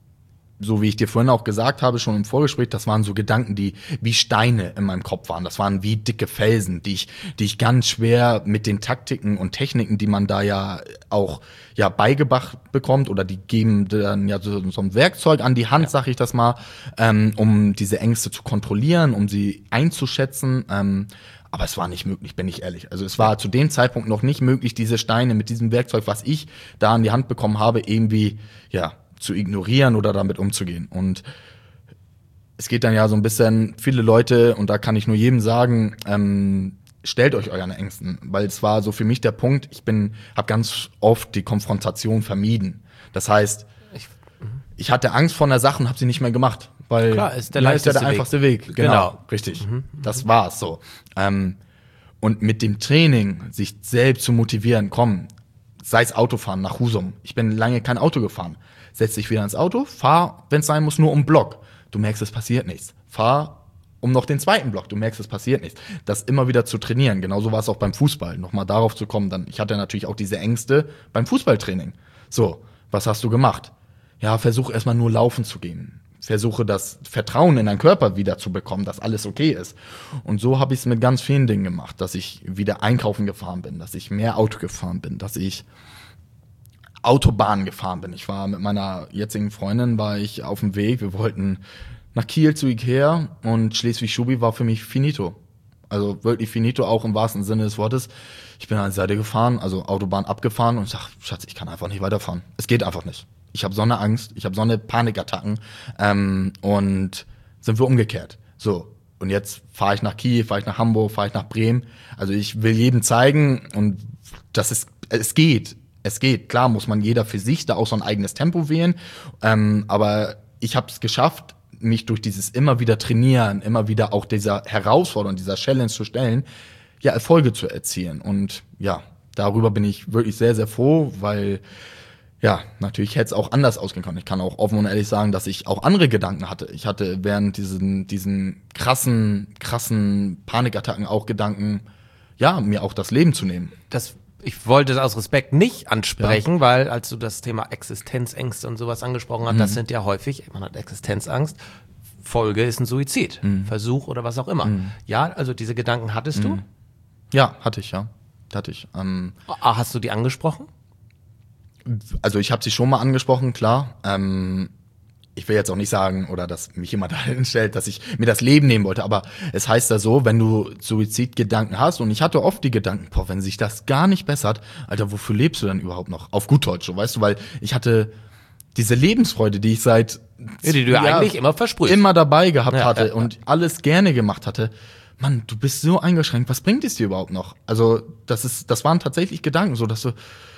so wie ich dir vorhin auch gesagt habe, schon im Vorgespräch, das waren so Gedanken, die wie Steine in meinem Kopf waren. Das waren wie dicke Felsen, die ich, die ich ganz schwer mit den Taktiken und Techniken, die man da ja auch ja beigebracht bekommt, oder die geben dann ja so, so ein Werkzeug an die Hand, ja. sag ich das mal, ähm, um diese Ängste zu kontrollieren, um sie einzuschätzen. Ähm, aber es war nicht möglich, bin ich ehrlich. Also es war zu dem Zeitpunkt noch nicht möglich, diese Steine mit diesem Werkzeug, was ich da an die Hand bekommen habe, irgendwie ja zu ignorieren oder damit umzugehen. Und es geht dann ja so ein bisschen, viele Leute, und da kann ich nur jedem sagen, ähm, stellt euch euren Ängsten, weil es war so für mich der Punkt, ich bin, habe ganz oft die Konfrontation vermieden. Das heißt, ich, ich hatte Angst vor einer Sache und habe sie nicht mehr gemacht, weil klar, ist der ja, ist ja der Weg. einfachste Weg. Genau, genau. richtig. Mhm. Das war's so. Ähm, und mit dem Training, sich selbst zu motivieren, komm, sei es Autofahren nach Husum. Ich bin lange kein Auto gefahren. Setz dich wieder ins Auto, fahr, wenn es sein muss, nur um Block. Du merkst, es passiert nichts. Fahr um noch den zweiten Block. Du merkst, es passiert nichts. Das immer wieder zu trainieren. Genauso war es auch beim Fußball. Nochmal darauf zu kommen, dann, ich hatte natürlich auch diese Ängste beim Fußballtraining. So, was hast du gemacht? Ja, versuch erstmal nur laufen zu gehen. Versuche das Vertrauen in deinen Körper wieder zu bekommen, dass alles okay ist. Und so habe ich es mit ganz vielen Dingen gemacht, dass ich wieder einkaufen gefahren bin, dass ich mehr Auto gefahren bin, dass ich Autobahn gefahren bin. Ich war mit meiner jetzigen Freundin, war ich auf dem Weg. Wir wollten nach Kiel zu Ikea und Schleswig-Schubi war für mich finito. Also wirklich finito, auch im wahrsten Sinne des Wortes. Ich bin an die Seite gefahren, also Autobahn abgefahren und ich sag, Schatz, ich kann einfach nicht weiterfahren. Es geht einfach nicht. Ich habe so eine Angst, ich habe so eine Panikattacken ähm, und sind wir umgekehrt. So, und jetzt fahre ich nach Kiel, fahre ich nach Hamburg, fahre ich nach Bremen. Also ich will jedem zeigen, und das ist, es geht. Es geht, klar muss man jeder für sich da auch so ein eigenes Tempo wählen, ähm, aber ich habe es geschafft, mich durch dieses immer wieder trainieren, immer wieder auch dieser Herausforderung, dieser Challenge zu stellen, ja, Erfolge zu erzielen. Und ja, darüber bin ich wirklich sehr, sehr froh, weil ja, natürlich hätte es auch anders ausgehen können. Ich kann auch offen und ehrlich sagen, dass ich auch andere Gedanken hatte. Ich hatte während diesen, diesen krassen, krassen Panikattacken auch Gedanken, ja, mir auch das Leben zu nehmen. Das Ich wollte es aus Respekt nicht ansprechen, ja. weil als du das Thema Existenzängste und sowas angesprochen hast, mhm. das sind ja häufig, man hat Existenzangst, Folge ist ein Suizid, mhm. Versuch oder was auch immer. Mhm. Ja, also diese Gedanken hattest mhm. du? Ja, hatte ich, ja. Hatte ich. Ähm, Hast du die angesprochen? Also ich habe sie schon mal angesprochen, klar. Ähm, ich will jetzt auch nicht sagen, oder dass mich jemand dahin stellt, dass ich mir das Leben nehmen wollte, aber es heißt ja so, wenn du Suizidgedanken hast, und ich hatte oft die Gedanken, boah, wenn sich das gar nicht bessert, Alter, wofür lebst du denn überhaupt noch? Auf gut Deutsch, so, weißt du, weil ich hatte diese Lebensfreude, die ich seit ja, die du ja eigentlich immer versprühst, immer dabei gehabt ja, hatte ja, ja. und alles gerne gemacht hatte. Mann, du bist so eingeschränkt, was bringt es dir überhaupt noch? Also das ist, das waren tatsächlich Gedanken, so dass du,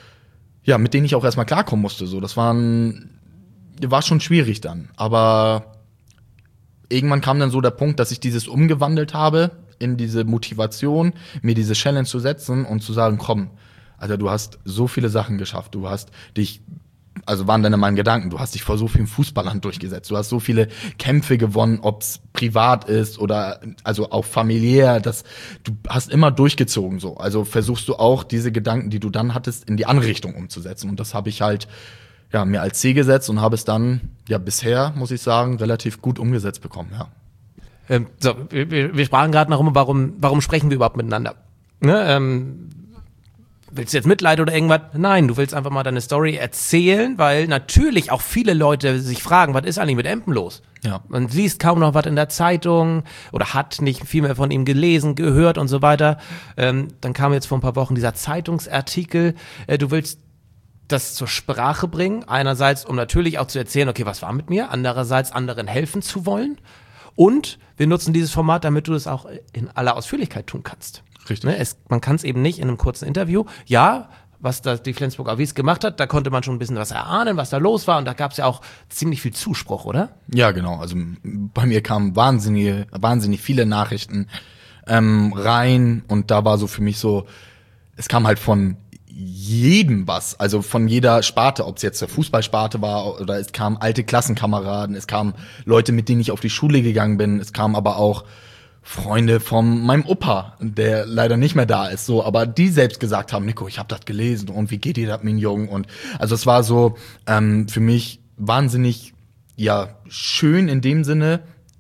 ja, mit denen ich auch erstmal klarkommen musste, so, das waren war schon schwierig dann, aber irgendwann kam dann so der Punkt, dass ich dieses umgewandelt habe in diese Motivation, mir diese Challenge zu setzen und zu sagen, komm, Alter, du hast so viele Sachen geschafft, du hast dich, also waren dann in meinen Gedanken, du hast dich vor so vielen Fußballern durchgesetzt, du hast so viele Kämpfe gewonnen, ob's privat ist oder also auch familiär, das, du hast immer durchgezogen so, also versuchst du auch diese Gedanken, die du dann hattest, in die andere Richtung umzusetzen, und das habe ich halt ja, mir als Ziel gesetzt und habe es dann, ja, bisher, muss ich sagen, relativ gut umgesetzt bekommen, ja. Ähm, so, wir, wir sprachen gerade noch immer, warum, warum sprechen wir überhaupt miteinander? Ne, ähm, willst du jetzt Mitleid oder irgendwas? Nein, du willst einfach mal deine Story erzählen, weil natürlich auch viele Leute sich fragen, was ist eigentlich mit Empen los? Ja. Man liest kaum noch was in der Zeitung oder hat nicht viel mehr von ihm gelesen, gehört und so weiter. Ähm, dann kam jetzt vor ein paar Wochen dieser Zeitungsartikel, äh, du willst das zur Sprache bringen, einerseits, um natürlich auch zu erzählen, okay, was war mit mir, andererseits anderen helfen zu wollen, und wir nutzen dieses Format, damit du das auch in aller Ausführlichkeit tun kannst. Richtig. Ne, es, man kann es eben nicht in einem kurzen Interview, ja, was da die Flensburg Avis gemacht hat, da konnte man schon ein bisschen was erahnen, was da los war, und da gab es ja auch ziemlich viel Zuspruch, oder? Ja, genau, also bei mir kamen wahnsinnige, wahnsinnig viele Nachrichten ähm, rein, und da war so für mich so, es kam halt von jedem was, also von jeder Sparte, ob es jetzt der Fußballsparte war oder es kamen alte Klassenkameraden, es kamen Leute, mit denen ich auf die Schule gegangen bin, es kamen aber auch Freunde von meinem Opa, der leider nicht mehr da ist, so, aber die selbst gesagt haben, Nico, ich habe das gelesen und wie geht dir das, mein Jungen? Und also es war so ähm, für mich wahnsinnig ja, schön in dem Sinne,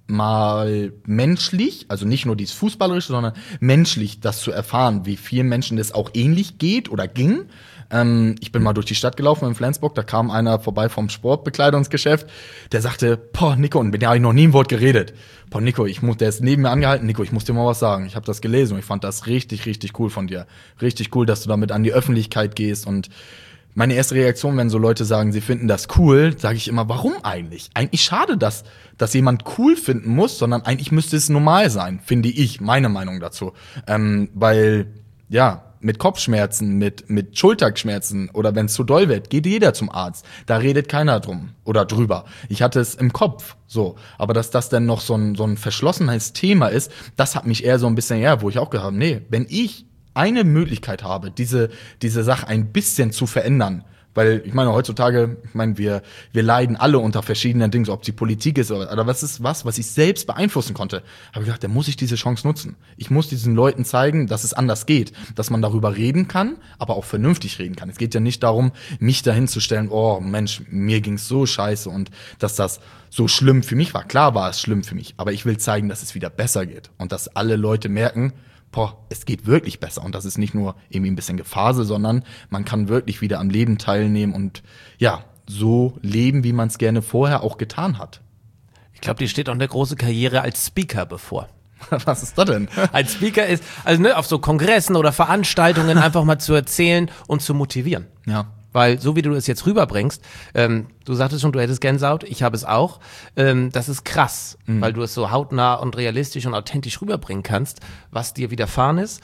mal menschlich, also nicht nur dieses Fußballerische, sondern menschlich das zu erfahren, wie vielen Menschen das auch ähnlich geht oder ging. Ähm, ich bin mal durch die Stadt gelaufen in Flensburg, da kam einer vorbei vom Sportbekleidungsgeschäft, der sagte, boah, Nico, und mit dem habe ich noch nie ein Wort geredet. Boah, Nico, ich muss, der ist neben mir angehalten, Nico, ich muss dir mal was sagen. Ich habe das gelesen und ich fand das richtig, richtig cool von dir. Richtig cool, dass du damit an die Öffentlichkeit gehst. Und meine erste Reaktion, wenn so Leute sagen, sie finden das cool, sage ich immer, warum eigentlich? Eigentlich schade, dass, dass jemand cool finden muss, sondern eigentlich müsste es normal sein, finde ich, meine Meinung dazu. Ähm, weil, ja, mit Kopfschmerzen, mit, mit Schulterschmerzen oder wenn es zu doll wird, geht jeder zum Arzt. Da redet keiner drum oder drüber. Ich hatte es im Kopf, so. Aber dass das dann noch so ein, so ein verschlossenes Thema ist, das hat mich eher so ein bisschen, ja, wo ich auch gedacht habe, nee, wenn ich eine Möglichkeit habe, diese, diese Sache ein bisschen zu verändern, weil ich meine, heutzutage, ich meine, wir, wir leiden alle unter verschiedenen Dingen, so ob die Politik ist oder, oder was ist was, was ich selbst beeinflussen konnte. Habe ich gedacht, da muss ich diese Chance nutzen. Ich muss diesen Leuten zeigen, dass es anders geht, dass man darüber reden kann, aber auch vernünftig reden kann. Es geht ja nicht darum, mich dahin zu stellen, oh Mensch, mir ging's so scheiße und dass das so schlimm für mich war. Klar war es schlimm für mich, aber ich will zeigen, dass es wieder besser geht und dass alle Leute merken, boah, es geht wirklich besser. Und das ist nicht nur irgendwie ein bisschen Gefase, sondern man kann wirklich wieder am Leben teilnehmen und ja, so leben, wie man es gerne vorher auch getan hat. Ich glaube, dir steht auch eine große Karriere als Speaker bevor. Was ist das denn? Als Speaker ist, also ne, auf so Kongressen oder Veranstaltungen einfach mal zu erzählen und zu motivieren. Ja. Weil so wie du es jetzt rüberbringst, ähm, du sagtest schon, du hättest Gänsehaut, ich habe es auch, ähm, das ist krass, mhm. weil du es so hautnah und realistisch und authentisch rüberbringen kannst, was dir widerfahren ist,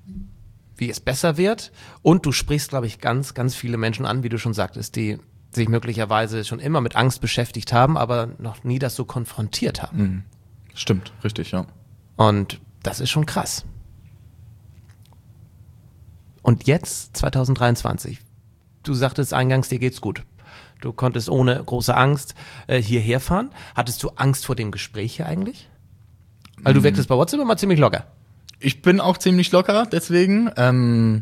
wie es besser wird und du sprichst, glaube ich, ganz, ganz viele Menschen an, wie du schon sagtest, die sich möglicherweise schon immer mit Angst beschäftigt haben, aber noch nie das so konfrontiert haben. Mhm. Stimmt, richtig, ja. Und das ist schon krass. Und jetzt, zwanzig dreiundzwanzig, du sagtest eingangs, dir geht's gut. Du konntest ohne große Angst äh, hierher fahren. Hattest du Angst vor dem Gespräch hier eigentlich? Weil du wirktest bei WhatsApp immer ziemlich locker. Ich bin auch ziemlich locker, deswegen. Ähm,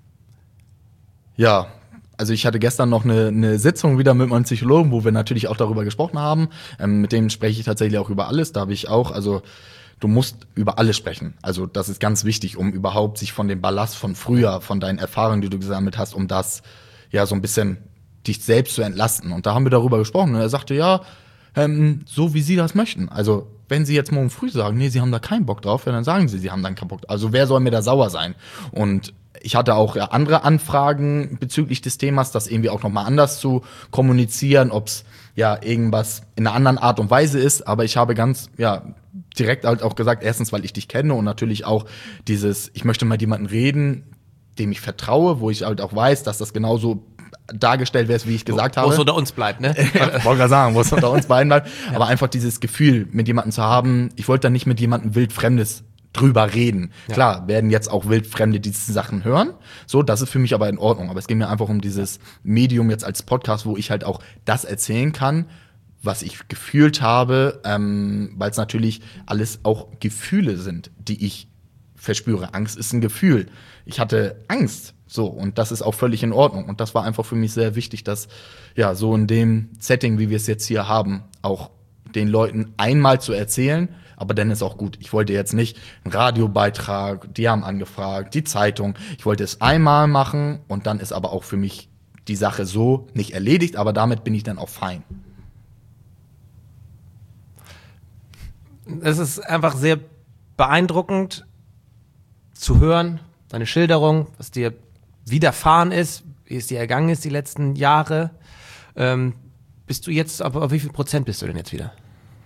ja, also ich hatte gestern noch eine, eine Sitzung wieder mit meinem Psychologen, wo wir natürlich auch darüber gesprochen haben. Ähm, mit dem spreche ich tatsächlich auch über alles. Da habe ich auch, also du musst über alles sprechen. Also das ist ganz wichtig, um überhaupt sich von dem Ballast von früher, von deinen Erfahrungen, die du gesammelt hast, um das ja so ein bisschen dich selbst zu entlasten. Und da haben wir darüber gesprochen. Und er sagte, ja, ähm, so wie Sie das möchten. Also wenn Sie jetzt morgen früh sagen, nee, Sie haben da keinen Bock drauf, ja, dann sagen Sie, Sie haben dann keinen Bock drauf. Also wer soll mir da sauer sein? Und ich hatte auch ja, andere Anfragen bezüglich des Themas, das irgendwie auch nochmal anders zu kommunizieren, ob es ja irgendwas in einer anderen Art und Weise ist. Aber ich habe ganz, ja, direkt halt auch gesagt, erstens, weil ich dich kenne und natürlich auch dieses, ich möchte mal jemanden reden, dem ich vertraue, wo ich halt auch weiß, dass das genauso dargestellt wird, wie ich gesagt wo, habe. Wo es unter uns bleibt, ne? Ja, wollte gerade sagen, wo es unter uns beiden bleibt. Ja. Aber einfach dieses Gefühl, mit jemandem zu haben, ich wollte da nicht mit jemandem wildfremdes drüber reden. Ja. Klar, werden jetzt auch Wildfremde diese Sachen hören. So, das ist für mich aber in Ordnung. Aber es geht mir einfach um dieses Medium jetzt als Podcast, wo ich halt auch das erzählen kann, was ich gefühlt habe, ähm, weil es natürlich alles auch Gefühle sind, die ich verspüre. Angst ist ein Gefühl. Ich hatte Angst, so, und das ist auch völlig in Ordnung. Und das war einfach für mich sehr wichtig, dass, ja, so in dem Setting, wie wir es jetzt hier haben, auch den Leuten einmal zu erzählen, aber dann ist auch gut. Ich wollte jetzt nicht einen Radiobeitrag, die haben angefragt, die Zeitung. Ich wollte es einmal machen und dann ist aber auch für mich die Sache so nicht erledigt, aber damit bin ich dann auch fein. Es ist einfach sehr beeindruckend zu hören, deine Schilderung, was dir widerfahren ist, wie es dir ergangen ist die letzten Jahre. Ähm, bist du jetzt, auf, auf wie viel Prozent bist du denn jetzt wieder?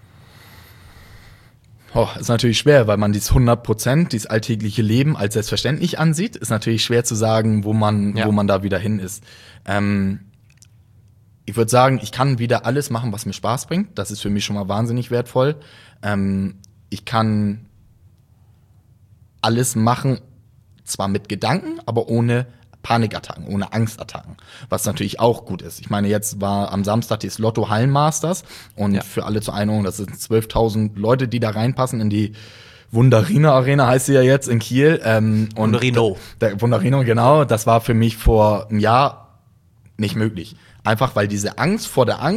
Oh, ist natürlich schwer, weil man dieses hundert Prozent, dieses alltägliche Leben als selbstverständlich ansieht. Ist natürlich schwer zu sagen, wo man, ja. wo man da wieder hin ist. Ähm, ich würde sagen, ich kann wieder alles machen, was mir Spaß bringt. Das ist für mich schon mal wahnsinnig wertvoll. Ähm, ich kann alles machen, zwar mit Gedanken, aber ohne Panikattacken, ohne Angstattacken, was natürlich auch gut ist. Ich meine, jetzt war am Samstag das Lotto Hallenmasters und ja. für alle zur Einordnung, das sind zwölftausend Leute, die da reinpassen in die Wunderino Arena, heißt sie ja jetzt in Kiel. Ähm, und Wunderino. Der Wunderino, genau, das war für mich vor einem Jahr nicht möglich. Einfach weil diese Angst vor der Angst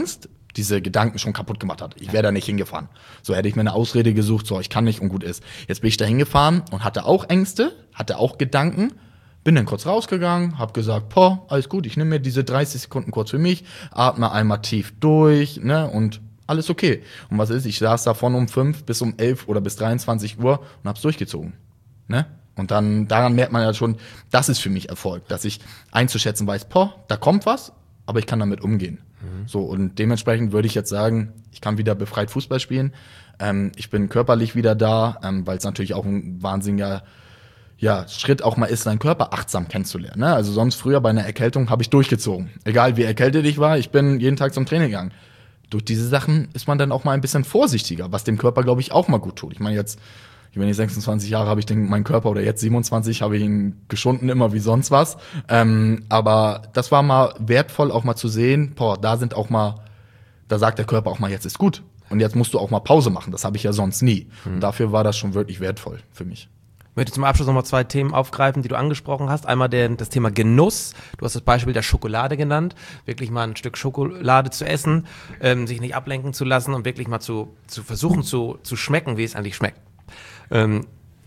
diese Gedanken schon kaputt gemacht hat. Ich wäre da nicht hingefahren. So hätte ich mir eine Ausrede gesucht, so ich kann nicht und gut ist. Jetzt bin ich da hingefahren und hatte auch Ängste, hatte auch Gedanken, bin dann kurz rausgegangen, hab gesagt, boah, alles gut, ich nehme mir diese dreißig Sekunden kurz für mich, atme einmal tief durch, ne, und alles okay. Und was ist, ich saß davon um fünf bis um elf oder bis dreiundzwanzig Uhr und hab's durchgezogen, ne. Und dann, daran merkt man ja schon, das ist für mich Erfolg, dass ich einzuschätzen weiß, boah, da kommt was, aber ich kann damit umgehen. Mhm. So, und dementsprechend würde ich jetzt sagen, ich kann wieder befreit Fußball spielen. Ähm, ich bin körperlich wieder da, ähm, weil es natürlich auch ein wahnsinniger ja, Schritt auch mal ist, seinen Körper achtsam kennenzulernen. Ne? Also sonst früher bei einer Erkältung habe ich durchgezogen. Egal wie erkältet ich war, ich bin jeden Tag zum Training gegangen. Durch diese Sachen ist man dann auch mal ein bisschen vorsichtiger, was dem Körper, glaube ich, auch mal gut tut. Ich meine jetzt, ich bin jetzt sechsundzwanzig Jahre, habe ich den, meinen Körper, oder jetzt siebenundzwanzig, habe ich ihn geschunden, immer wie sonst was. Ähm, aber das war mal wertvoll, auch mal zu sehen, boah, da sind auch mal, da sagt der Körper auch mal, jetzt ist gut. Und jetzt musst du auch mal Pause machen. Das habe ich ja sonst nie. Mhm. Und dafür war das schon wirklich wertvoll für mich. Ich möchte zum Abschluss nochmal zwei Themen aufgreifen, die du angesprochen hast. Einmal der, das Thema Genuss. Du hast das Beispiel der Schokolade genannt. Wirklich mal ein Stück Schokolade zu essen, ähm, sich nicht ablenken zu lassen und wirklich mal zu, zu versuchen zu, zu schmecken, wie es eigentlich schmeckt. Ähm,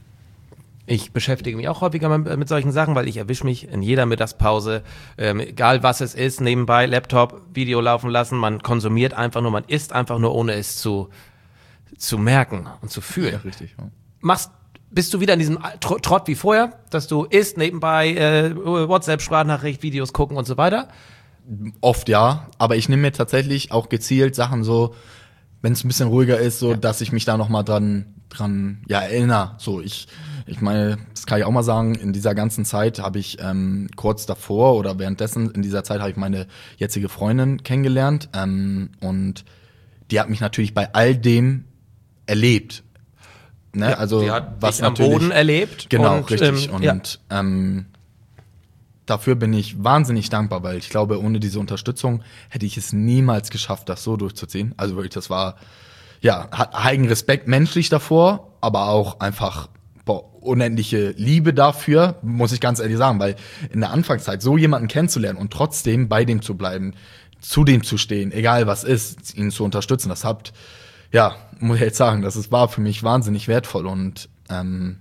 ich beschäftige mich auch häufiger mit, mit solchen Sachen, weil ich erwische mich in jeder Mittagspause, ähm, egal was es ist, nebenbei Laptop, Video laufen lassen, man konsumiert einfach nur, man isst einfach nur, ohne es zu, zu merken und zu fühlen. Ja, richtig. Ja. Machst, bist du wieder in diesem Trott wie vorher, dass du isst, nebenbei äh, WhatsApp, Sprachnachricht, Videos gucken und so weiter? Oft ja, aber ich nehme mir tatsächlich auch gezielt Sachen so, wenn es ein bisschen ruhiger ist, so, ja. dass ich mich da nochmal dran dran ja erinnere. So, ich ich meine, das kann ich auch mal sagen, in dieser ganzen Zeit habe ich ähm, kurz davor oder währenddessen, in dieser Zeit habe ich meine jetzige Freundin kennengelernt ähm, und die hat mich natürlich bei all dem erlebt. Ne? Ja, also die hat was dich am Boden erlebt. Genau, und, richtig. Ähm, und ja. ähm, dafür bin ich wahnsinnig dankbar, weil ich glaube, ohne diese Unterstützung hätte ich es niemals geschafft, das so durchzuziehen. Also wirklich, das war ja, hat eigenen Respekt menschlich davor, aber auch einfach boah, unendliche Liebe dafür, muss ich ganz ehrlich sagen, weil in der Anfangszeit so jemanden kennenzulernen und trotzdem bei dem zu bleiben, zu dem zu stehen, egal was ist, ihn zu unterstützen, das habt, ja, muss ich jetzt sagen, das ist, war für mich wahnsinnig wertvoll und ähm,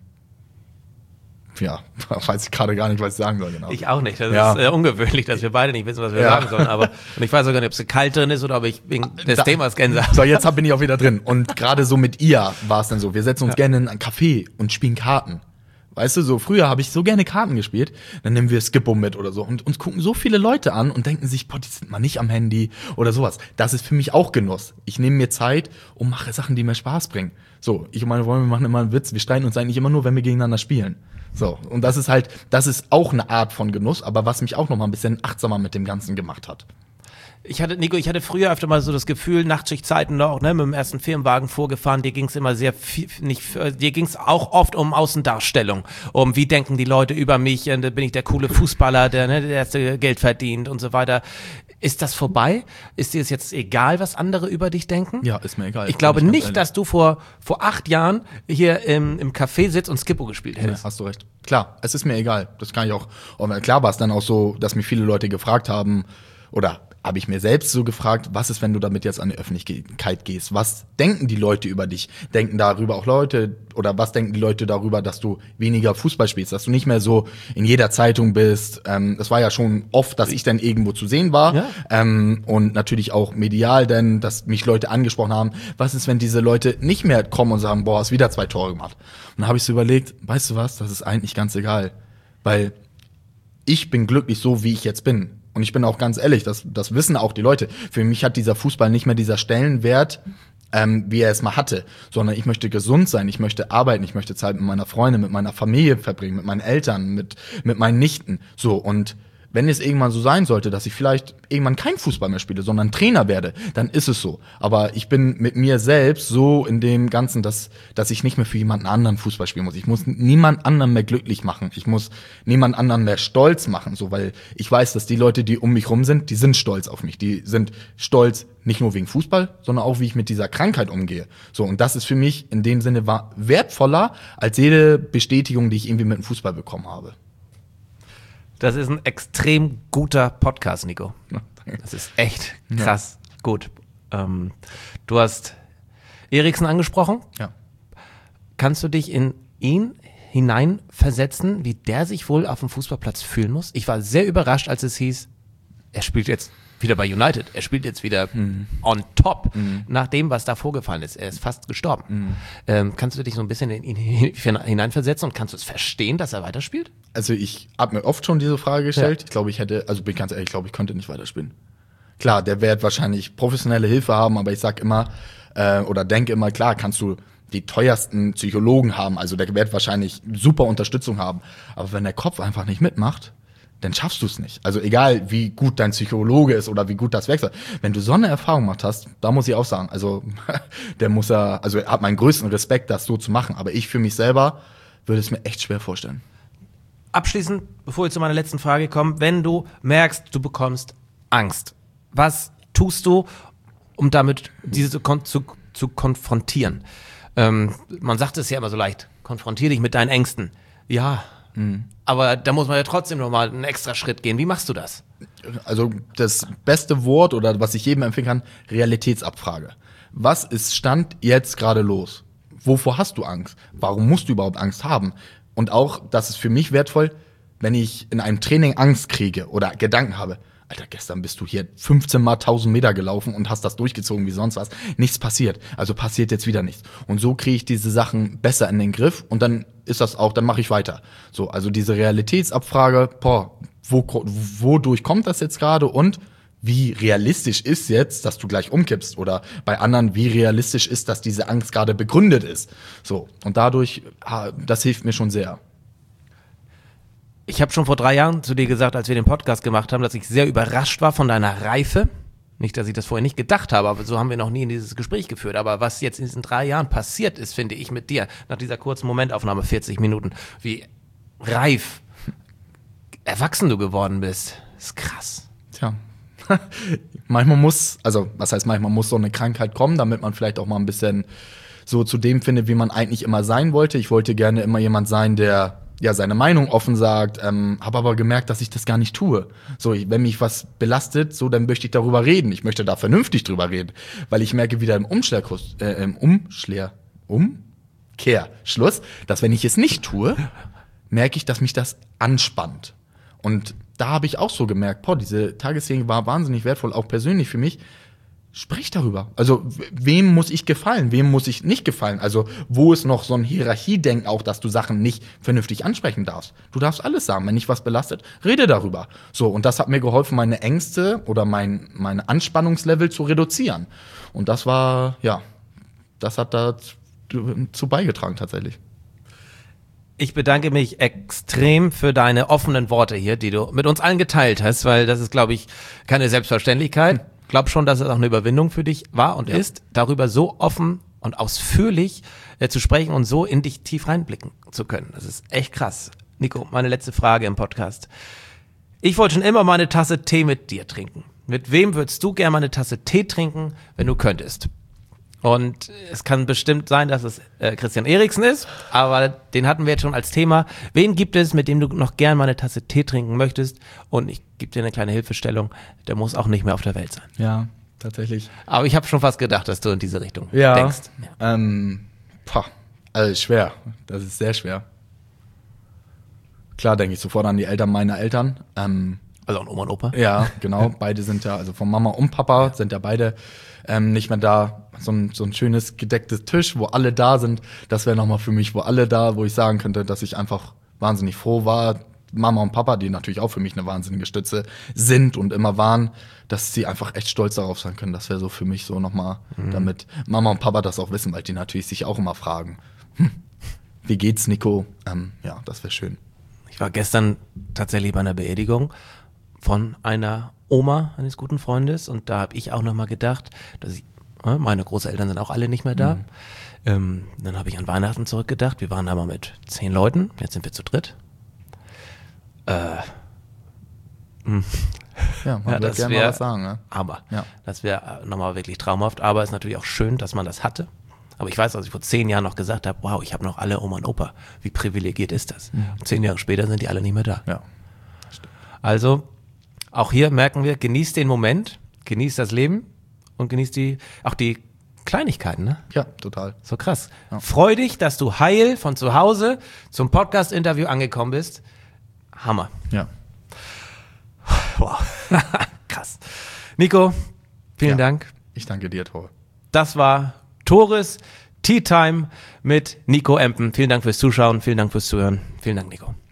ja, weiß ich gerade gar nicht, was ich sagen soll. Genau. Ich auch nicht. Das ja. ist äh, ungewöhnlich, dass wir beide nicht wissen, was wir ja. sagen sollen. Aber und ich weiß sogar nicht, ob es kalt drin ist oder ob ich wegen des da, Themas Gänsehaut. So, jetzt bin ich auch wieder drin. Und gerade so mit ihr war es dann so. Wir setzen uns ja. gerne in ein Café und spielen Karten. Weißt du, so früher habe ich so gerne Karten gespielt. Dann nehmen wir Skippo mit oder so. Und uns gucken so viele Leute an und denken sich, boah, die sind mal nicht am Handy oder sowas. Das ist für mich auch Genuss. Ich nehme mir Zeit und mache Sachen, die mir Spaß bringen. So, ich und meine Freunde, wir machen immer einen Witz. Wir streiten uns eigentlich immer nur, wenn wir gegeneinander spielen. So, und das ist halt, das ist auch eine Art von Genuss, aber was mich auch noch mal ein bisschen achtsamer mit dem Ganzen gemacht hat. Ich hatte, Nico, ich hatte früher öfter mal so das Gefühl, Nachtschichtzeiten noch, ne, mit dem ersten Firmenwagen vorgefahren, dir ging's immer sehr viel, nicht, dir ging's auch oft um Außendarstellung, um wie denken die Leute über mich, und bin ich der coole Fußballer, der, ne, der erste Geld verdient und so weiter. Ist das vorbei? Ist dir es jetzt egal, was andere über dich denken? Ja, ist mir egal. Ich glaube nicht, dass du vor vor acht Jahren hier im, im Café sitzt und Skippo gespielt hättest. Ja, hast du recht. Klar, es ist mir egal. Das kann ich auch. Und klar war es dann auch so, dass mich viele Leute gefragt haben, oder habe ich mir selbst so gefragt, was ist, wenn du damit jetzt an die Öffentlichkeit gehst? Was denken die Leute über dich? Denken darüber auch Leute, oder was denken die Leute darüber, dass du weniger Fußball spielst, dass du nicht mehr so in jeder Zeitung bist? Ähm, das war ja schon oft, dass ich dann irgendwo zu sehen war. Ja. Ähm, und natürlich auch medial, denn dass mich Leute angesprochen haben, was ist, wenn diese Leute nicht mehr kommen und sagen, boah, hast wieder zwei Tore gemacht? Und dann habe ich so überlegt, weißt du was, das ist eigentlich ganz egal. Weil ich bin glücklich so, wie ich jetzt bin. Und ich bin auch ganz ehrlich, das, das wissen auch die Leute. Für mich hat dieser Fußball nicht mehr dieser Stellenwert, ähm, wie er es mal hatte. Sondern ich möchte gesund sein, ich möchte arbeiten, ich möchte Zeit mit meiner Freundin, mit meiner Familie verbringen, mit meinen Eltern, mit, mit meinen Nichten. So, und wenn es irgendwann so sein sollte, dass ich vielleicht irgendwann kein Fußball mehr spiele, sondern Trainer werde, dann ist es so. Aber ich bin mit mir selbst so in dem Ganzen, dass dass ich nicht mehr für jemanden anderen Fußball spielen muss. Ich muss niemand anderen mehr glücklich machen. Ich muss niemand anderen mehr stolz machen, so, weil ich weiß, dass die Leute, die um mich rum sind, die sind stolz auf mich. Die sind stolz nicht nur wegen Fußball, sondern auch, wie ich mit dieser Krankheit umgehe. So, und das ist für mich in dem Sinne war wertvoller als jede Bestätigung, die ich irgendwie mit dem Fußball bekommen habe. Das ist ein extrem guter Podcast, Nico. Das ist echt krass ja. gut. Ähm, du hast Eriksen angesprochen. Ja. Kannst du dich in ihn hineinversetzen, wie der sich wohl auf dem Fußballplatz fühlen muss? Ich war sehr überrascht, als es hieß, er spielt jetzt wieder bei United. Er spielt jetzt wieder mhm. on top, mhm. nach dem, was da vorgefallen ist. Er ist fast gestorben. Mhm. Ähm, kannst du dich so ein bisschen in ihn hineinversetzen und kannst du es verstehen, dass er weiterspielt? Also ich habe mir oft schon diese Frage gestellt. Ja. Ich glaube, ich hätte, also bin ganz ehrlich, ich glaube, ich könnte nicht weiterspielen. Klar, der wird wahrscheinlich professionelle Hilfe haben, aber ich sag immer, äh, oder denke immer, klar, kannst du die teuersten Psychologen haben, also der wird wahrscheinlich super Unterstützung haben. Aber wenn der Kopf einfach nicht mitmacht, dann schaffst du es nicht. Also egal, wie gut dein Psychologe ist oder wie gut das wechselt. Wenn du so eine Erfahrung gemacht hast, da muss ich auch sagen, also der muss ja, also er hat meinen größten Respekt, das so zu machen. Aber ich für mich selber würde es mir echt schwer vorstellen. Abschließend, bevor wir zu meiner letzten Frage kommen, wenn du merkst, du bekommst Angst, was tust du, um damit diese kon- zu, zu konfrontieren? Ähm, man sagt es ja immer so leicht, konfrontier dich mit deinen Ängsten. Ja, mhm. aber da muss man ja trotzdem nochmal einen extra Schritt gehen. Wie machst du das? Also das beste Wort oder was ich jedem empfehlen kann, Realitätsabfrage. Was ist Stand jetzt gerade los? Wovor hast du Angst? Warum musst du überhaupt Angst haben? Und auch, das ist für mich wertvoll, wenn ich in einem Training Angst kriege oder Gedanken habe. Alter, gestern bist du hier fünfzehn mal tausend Meter gelaufen und hast das durchgezogen wie sonst was. Nichts passiert. Also passiert jetzt wieder nichts. Und so kriege ich diese Sachen besser in den Griff und dann ist das auch, dann mache ich weiter. So, also diese Realitätsabfrage, boah, wo, wodurch kommt das jetzt gerade und wie realistisch ist jetzt, dass du gleich umkippst? Oder bei anderen, wie realistisch ist, dass diese Angst gerade begründet ist? So, und dadurch, das hilft mir schon sehr. Ich habe schon vor drei Jahren zu dir gesagt, als wir den Podcast gemacht haben, dass ich sehr überrascht war von deiner Reife. Nicht, dass ich das vorher nicht gedacht habe, aber so haben wir noch nie in dieses Gespräch geführt. Aber was jetzt in diesen drei Jahren passiert ist, finde ich mit dir, nach dieser kurzen Momentaufnahme, vierzig Minuten, wie reif, erwachsen du geworden bist. Das ist krass. Tja, manchmal muss, also was heißt manchmal muss so eine Krankheit kommen, damit man vielleicht auch mal ein bisschen so zu dem findet, wie man eigentlich immer sein wollte. Ich wollte gerne immer jemand sein, der ja seine Meinung offen sagt, ähm, habe aber gemerkt, dass ich das gar nicht tue. So, ich, wenn mich was belastet, so dann möchte ich darüber reden. Ich möchte da vernünftig drüber reden, weil ich merke wieder im Umschlagkurs, äh, im Umschler, Umkehrschluss, dass wenn ich es nicht tue, merke ich, dass mich das anspannt. Und da habe ich auch so gemerkt, boah, diese Tagesserie war wahnsinnig wertvoll, auch persönlich für mich. Sprich darüber. Also, wem muss ich gefallen? Wem muss ich nicht gefallen? Also, wo ist noch so ein Hierarchiedenken auch, dass du Sachen nicht vernünftig ansprechen darfst? Du darfst alles sagen. Wenn dich was belastet, rede darüber. So, und das hat mir geholfen, meine Ängste oder mein meine Anspannungslevel zu reduzieren. Und das war, ja, das hat dazu beigetragen tatsächlich. Ich bedanke mich extrem für deine offenen Worte hier, die du mit uns allen geteilt hast, weil das ist, glaube ich, keine Selbstverständlichkeit. Hm. Ich glaube schon, dass es auch eine Überwindung für dich war und ja. ist, darüber so offen und ausführlich äh, zu sprechen und so in dich tief reinblicken zu können. Das ist echt krass. Nico, meine letzte Frage im Podcast. Ich wollte schon immer mal eine Tasse Tee mit dir trinken. Mit wem würdest du gerne mal eine Tasse Tee trinken, wenn du könntest? Und es kann bestimmt sein, dass es äh, Christian Eriksen ist, aber den hatten wir jetzt schon als Thema. Wen gibt es, mit dem du noch gern mal eine Tasse Tee trinken möchtest? Und ich gebe dir eine kleine Hilfestellung, der muss auch nicht mehr auf der Welt sein. Ja, tatsächlich. Aber ich habe schon fast gedacht, dass du in diese Richtung ja, denkst. Ja, ähm, boah, also schwer. Das ist sehr schwer. Klar denke ich sofort an die Eltern meiner Eltern. Ähm, also an Oma und Opa? Ja, genau. Beide sind ja, also von Mama und Papa ja. sind ja beide ähm, nicht mehr da. So ein, so ein schönes gedecktes Tisch, wo alle da sind. Das wäre nochmal für mich, wo alle da, wo ich sagen könnte, dass ich einfach wahnsinnig froh war. Mama und Papa, die natürlich auch für mich eine wahnsinnige Stütze sind und immer waren, dass sie einfach echt stolz darauf sein können. Das wäre so für mich so nochmal, mhm. damit Mama und Papa das auch wissen, weil die natürlich sich auch immer fragen, hm, wie geht's, Nico? Ähm, ja, das wäre schön. Ich war gestern tatsächlich bei einer Beerdigung von einer Oma eines guten Freundes und da habe ich auch nochmal gedacht, dass ich, meine Großeltern sind auch alle nicht mehr da. Mhm. Ähm, dann habe ich an Weihnachten zurückgedacht. Wir waren da mal mit zehn Leuten, jetzt sind wir zu dritt. Äh, ja, man ja, das gerne wär, mal was sagen. Ne? Aber ja. das wäre nochmal wirklich traumhaft. Aber es ist natürlich auch schön, dass man das hatte. Aber ich weiß, dass ich vor zehn Jahren noch gesagt habe, wow, ich habe noch alle Oma und Opa. Wie privilegiert ist das? Mhm. Und zehn Jahre später sind die alle nicht mehr da. Ja. Also, auch hier merken wir, genießt den Moment, genießt das Leben und genieß die, auch die Kleinigkeiten, ne? Ja, total. So krass. Ja. Freu dich, dass du heil von zu Hause zum Podcast-Interview angekommen bist. Hammer. Ja. Wow. Krass. Nico, vielen Ja. Dank. Ich danke dir, Tor. Das war Tores Tea Time mit Nico Empen. Vielen Dank fürs Zuschauen, vielen Dank fürs Zuhören. Vielen Dank, Nico.